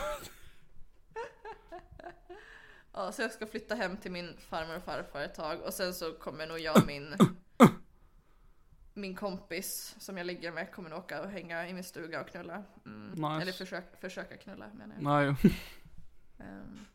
Ja, så jag ska flytta hem till min farmor och farfar ett tag. Och sen så kommer nog jag och min... Min kompis som jag ligger med kommer nog åka och hänga i min stuga och knulla. Mm. Nice. Eller försöka, försöka knulla, menar jag. Nej. Um.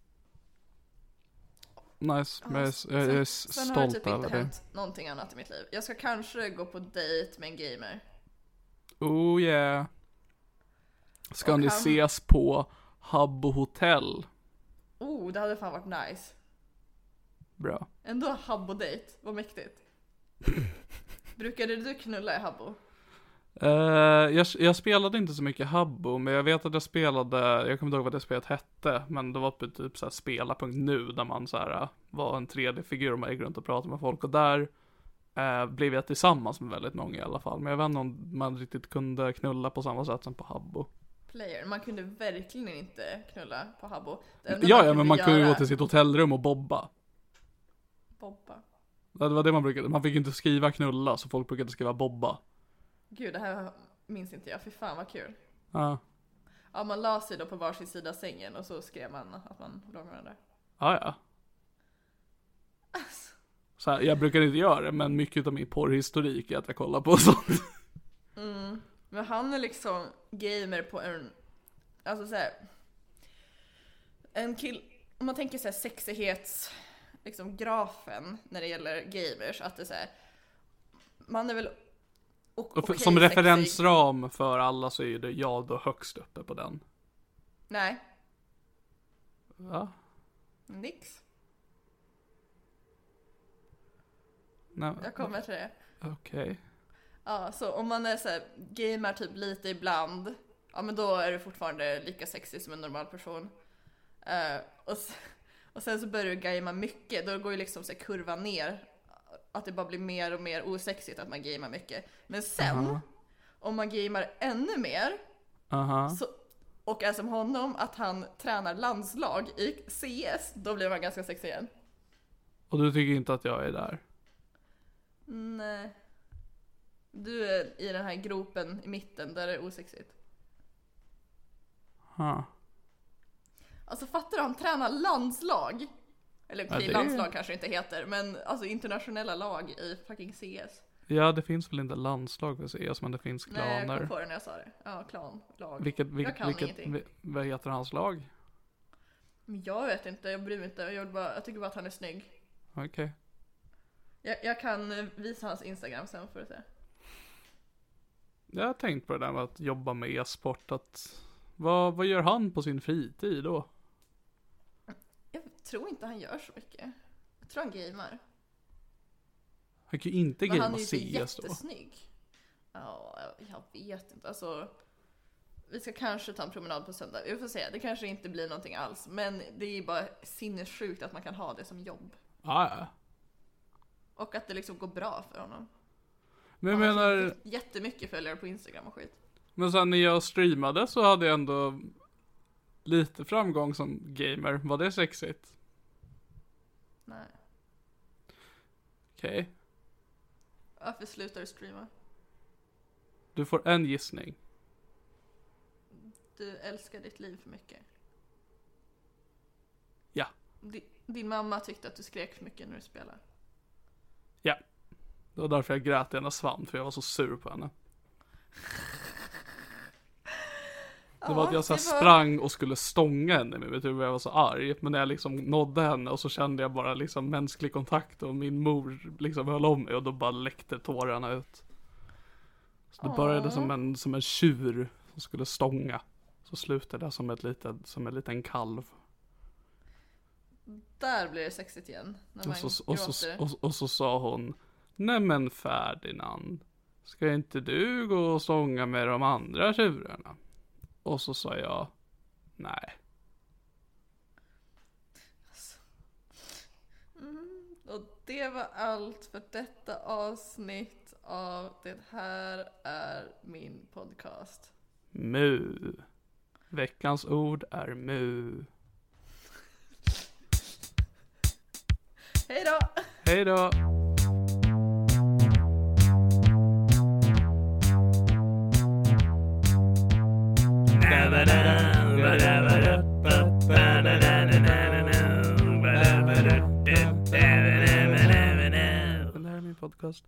Nice, ja, men jag, sen, jag är sen stolt har det typ över inte det. hänt någonting annat i mitt liv. Jag ska kanske gå på dejt med en gamer. Oh yeah. Ska och ni han... ses på Habbo Hotel? Oh, det hade fan varit nice. Bra. Ändå Habbo-dejt, vad mäktigt. Brukade du knulla i Habbo? Uh, jag, jag spelade inte så mycket Habbo, men jag vet att jag spelade, jag kommer inte ihåg vad det spelet hette, men det var på typ såhär spela punkt nu där man såhär var en tre D-figur och man gick runt och pratade med folk, och där uh, blev jag tillsammans med väldigt många i alla fall, men jag vet inte om man riktigt kunde knulla på samma sätt som på Habbo. Player, man kunde verkligen inte knulla på Habbo. Ja, ja, men man kunde ju gå till sitt hotellrum och bobba. Bobba? Det var det man brukade, man fick inte skriva knulla, så folk brukade skriva bobba. Gud, det här minns inte jag. Fy fan vad kul. Ja. Ja, man la sig då på varsin sida sängen och så skrev man att man låg med varandra. Ja, ja. Alltså. Så här, jag brukar inte göra det, men mycket av min porrhistorik är att jag kollar på sånt. Mm. Men han är liksom gamer på en... Alltså så här, en kill... Om man tänker så här sexighets... Liksom grafen när det gäller gamers. Att det är så här, man är väl... Och, och för, som referensram för alla så är det jag då högst uppe på den. Nej. Va? Nix. Nej. Jag kommer till det. Okej. Okay. Ja, så om man är så här, gamer typ lite ibland, ja men då är du fortfarande lika sexig som en normal person. Uh, och, och sen så börjar du gamea mycket, då går ju liksom så här kurvan ner. att det bara blir mer och mer osexigt att man gamer mycket. Men sen, Uh-huh. om man gamer ännu mer, Uh-huh. så, och är som honom, att han tränar landslag i C S, då blir man ganska sexig igen. Och du tycker inte att jag är där? Nej. Du är i den här gropen i mitten där det är osexigt. Huh. Alltså fattar du, han tränar landslag. Eller okej, Ja, det- landslag kanske inte heter, men alltså internationella lag i fucking C S. Ja, det finns väl inte landslag för C S, men det finns Nej, jag klaner. kom på det när jag sa det. Ja, klan, lag. Vilket, jag vilket, kan vilket, ingenting. vi- vad heter hans lag? Men jag vet inte, jag bryr mig inte. Jag, vill bara, jag tycker bara att han är snygg. Okej. Jag, jag kan eh, visa hans Instagram sen för att se. Jag har tänkt på det där med att jobba med e-sport. Att, vad, vad gör han på sin fritid då? Jag tror inte han gör så mycket. Jag tror han gamer. Han kan ju inte Men han gamea är ju så C S då. jättesnygg. Ja, jag, jag vet inte. Alltså, vi ska kanske ta en promenad på söndag. Vi får se, det kanske inte blir någonting alls. Men det är ju bara sinnessjukt att man kan ha det som jobb. Ah, ja. Och att det liksom går bra för honom. Men jag Han har menar, jätte- jättemycket följare på Instagram och skit. men sen när jag streamade så hade jag ändå lite framgång som gamer. Var det sexigt? Nej. Okej. Varför slutar du streama? Du får en gissning. Du älskar ditt liv för mycket. Ja. Din, din mamma tyckte att du skrek för mycket när du spelade. Ja. Det var därför jag grät i hennes svamp, för jag var så sur på henne. Det var att jag så här det var- sprang och skulle stånga henne med mitt huvud, jag var så arg. Men när jag liksom nådde henne och så kände jag bara liksom mänsklig kontakt och min mor liksom höll om mig och då bara läckte tårarna ut. Så det började som en, som en tjur som skulle stånga. Så slutade det som ett litet, som en liten kalv. Där blir det sexigt igen. När man Och så, och, så, gråter. och, och så sa hon: nej men Ferdinand, ska inte du gå och stånga med de andra tjurarna? Och så sa jag: nej. Mm, och det var allt för detta avsnitt av Det här är min podcast. Mu. Veckans ord är mu. Hej då! Hej då! Det här är min podcast.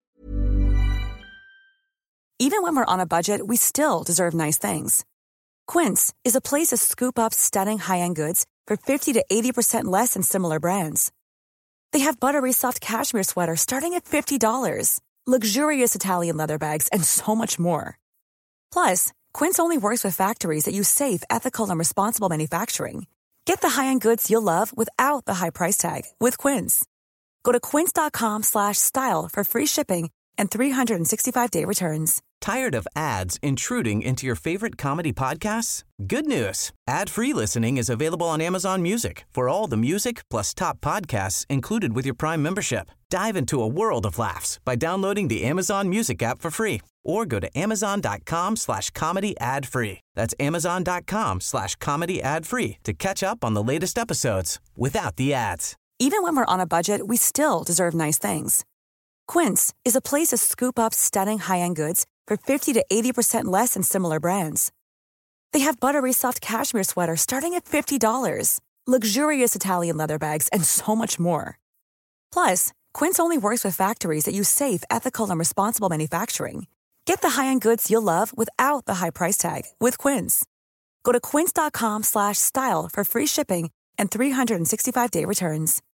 Even when we're on a budget, we still deserve nice things. Quince is a place to scoop up stunning high-end goods for fifty to eighty percent less than similar brands. They have buttery soft cashmere sweaters starting at fifty dollars, luxurious Italian leather bags, and so much more. Plus, Quince only works with factories that use safe, ethical, and responsible manufacturing. Get the high-end goods you'll love without the high price tag with Quince. Go to quince.com slash style for free shipping and three sixty-five day returns. Tired of ads intruding into your favorite comedy podcasts? Good news. Ad-free listening is available on Amazon Music for all the music plus top podcasts included with your Prime membership. Dive into a world of laughs by downloading the Amazon Music app for free or go to amazon.com slash comedy ad free. That's amazon.com slash comedy ad free to catch up on the latest episodes without the ads. Even when we're on a budget, we still deserve nice things. Quince is a place to scoop up stunning high-end goods for fifty to eighty percent less than similar brands. They have buttery soft cashmere sweaters starting at fifty dollars, luxurious Italian leather bags, and so much more. Plus, Quince only works with factories that use safe, ethical, and responsible manufacturing. Get the high-end goods you'll love without the high price tag with Quince. Go to quince.com slash style for free shipping and three sixty-five day returns.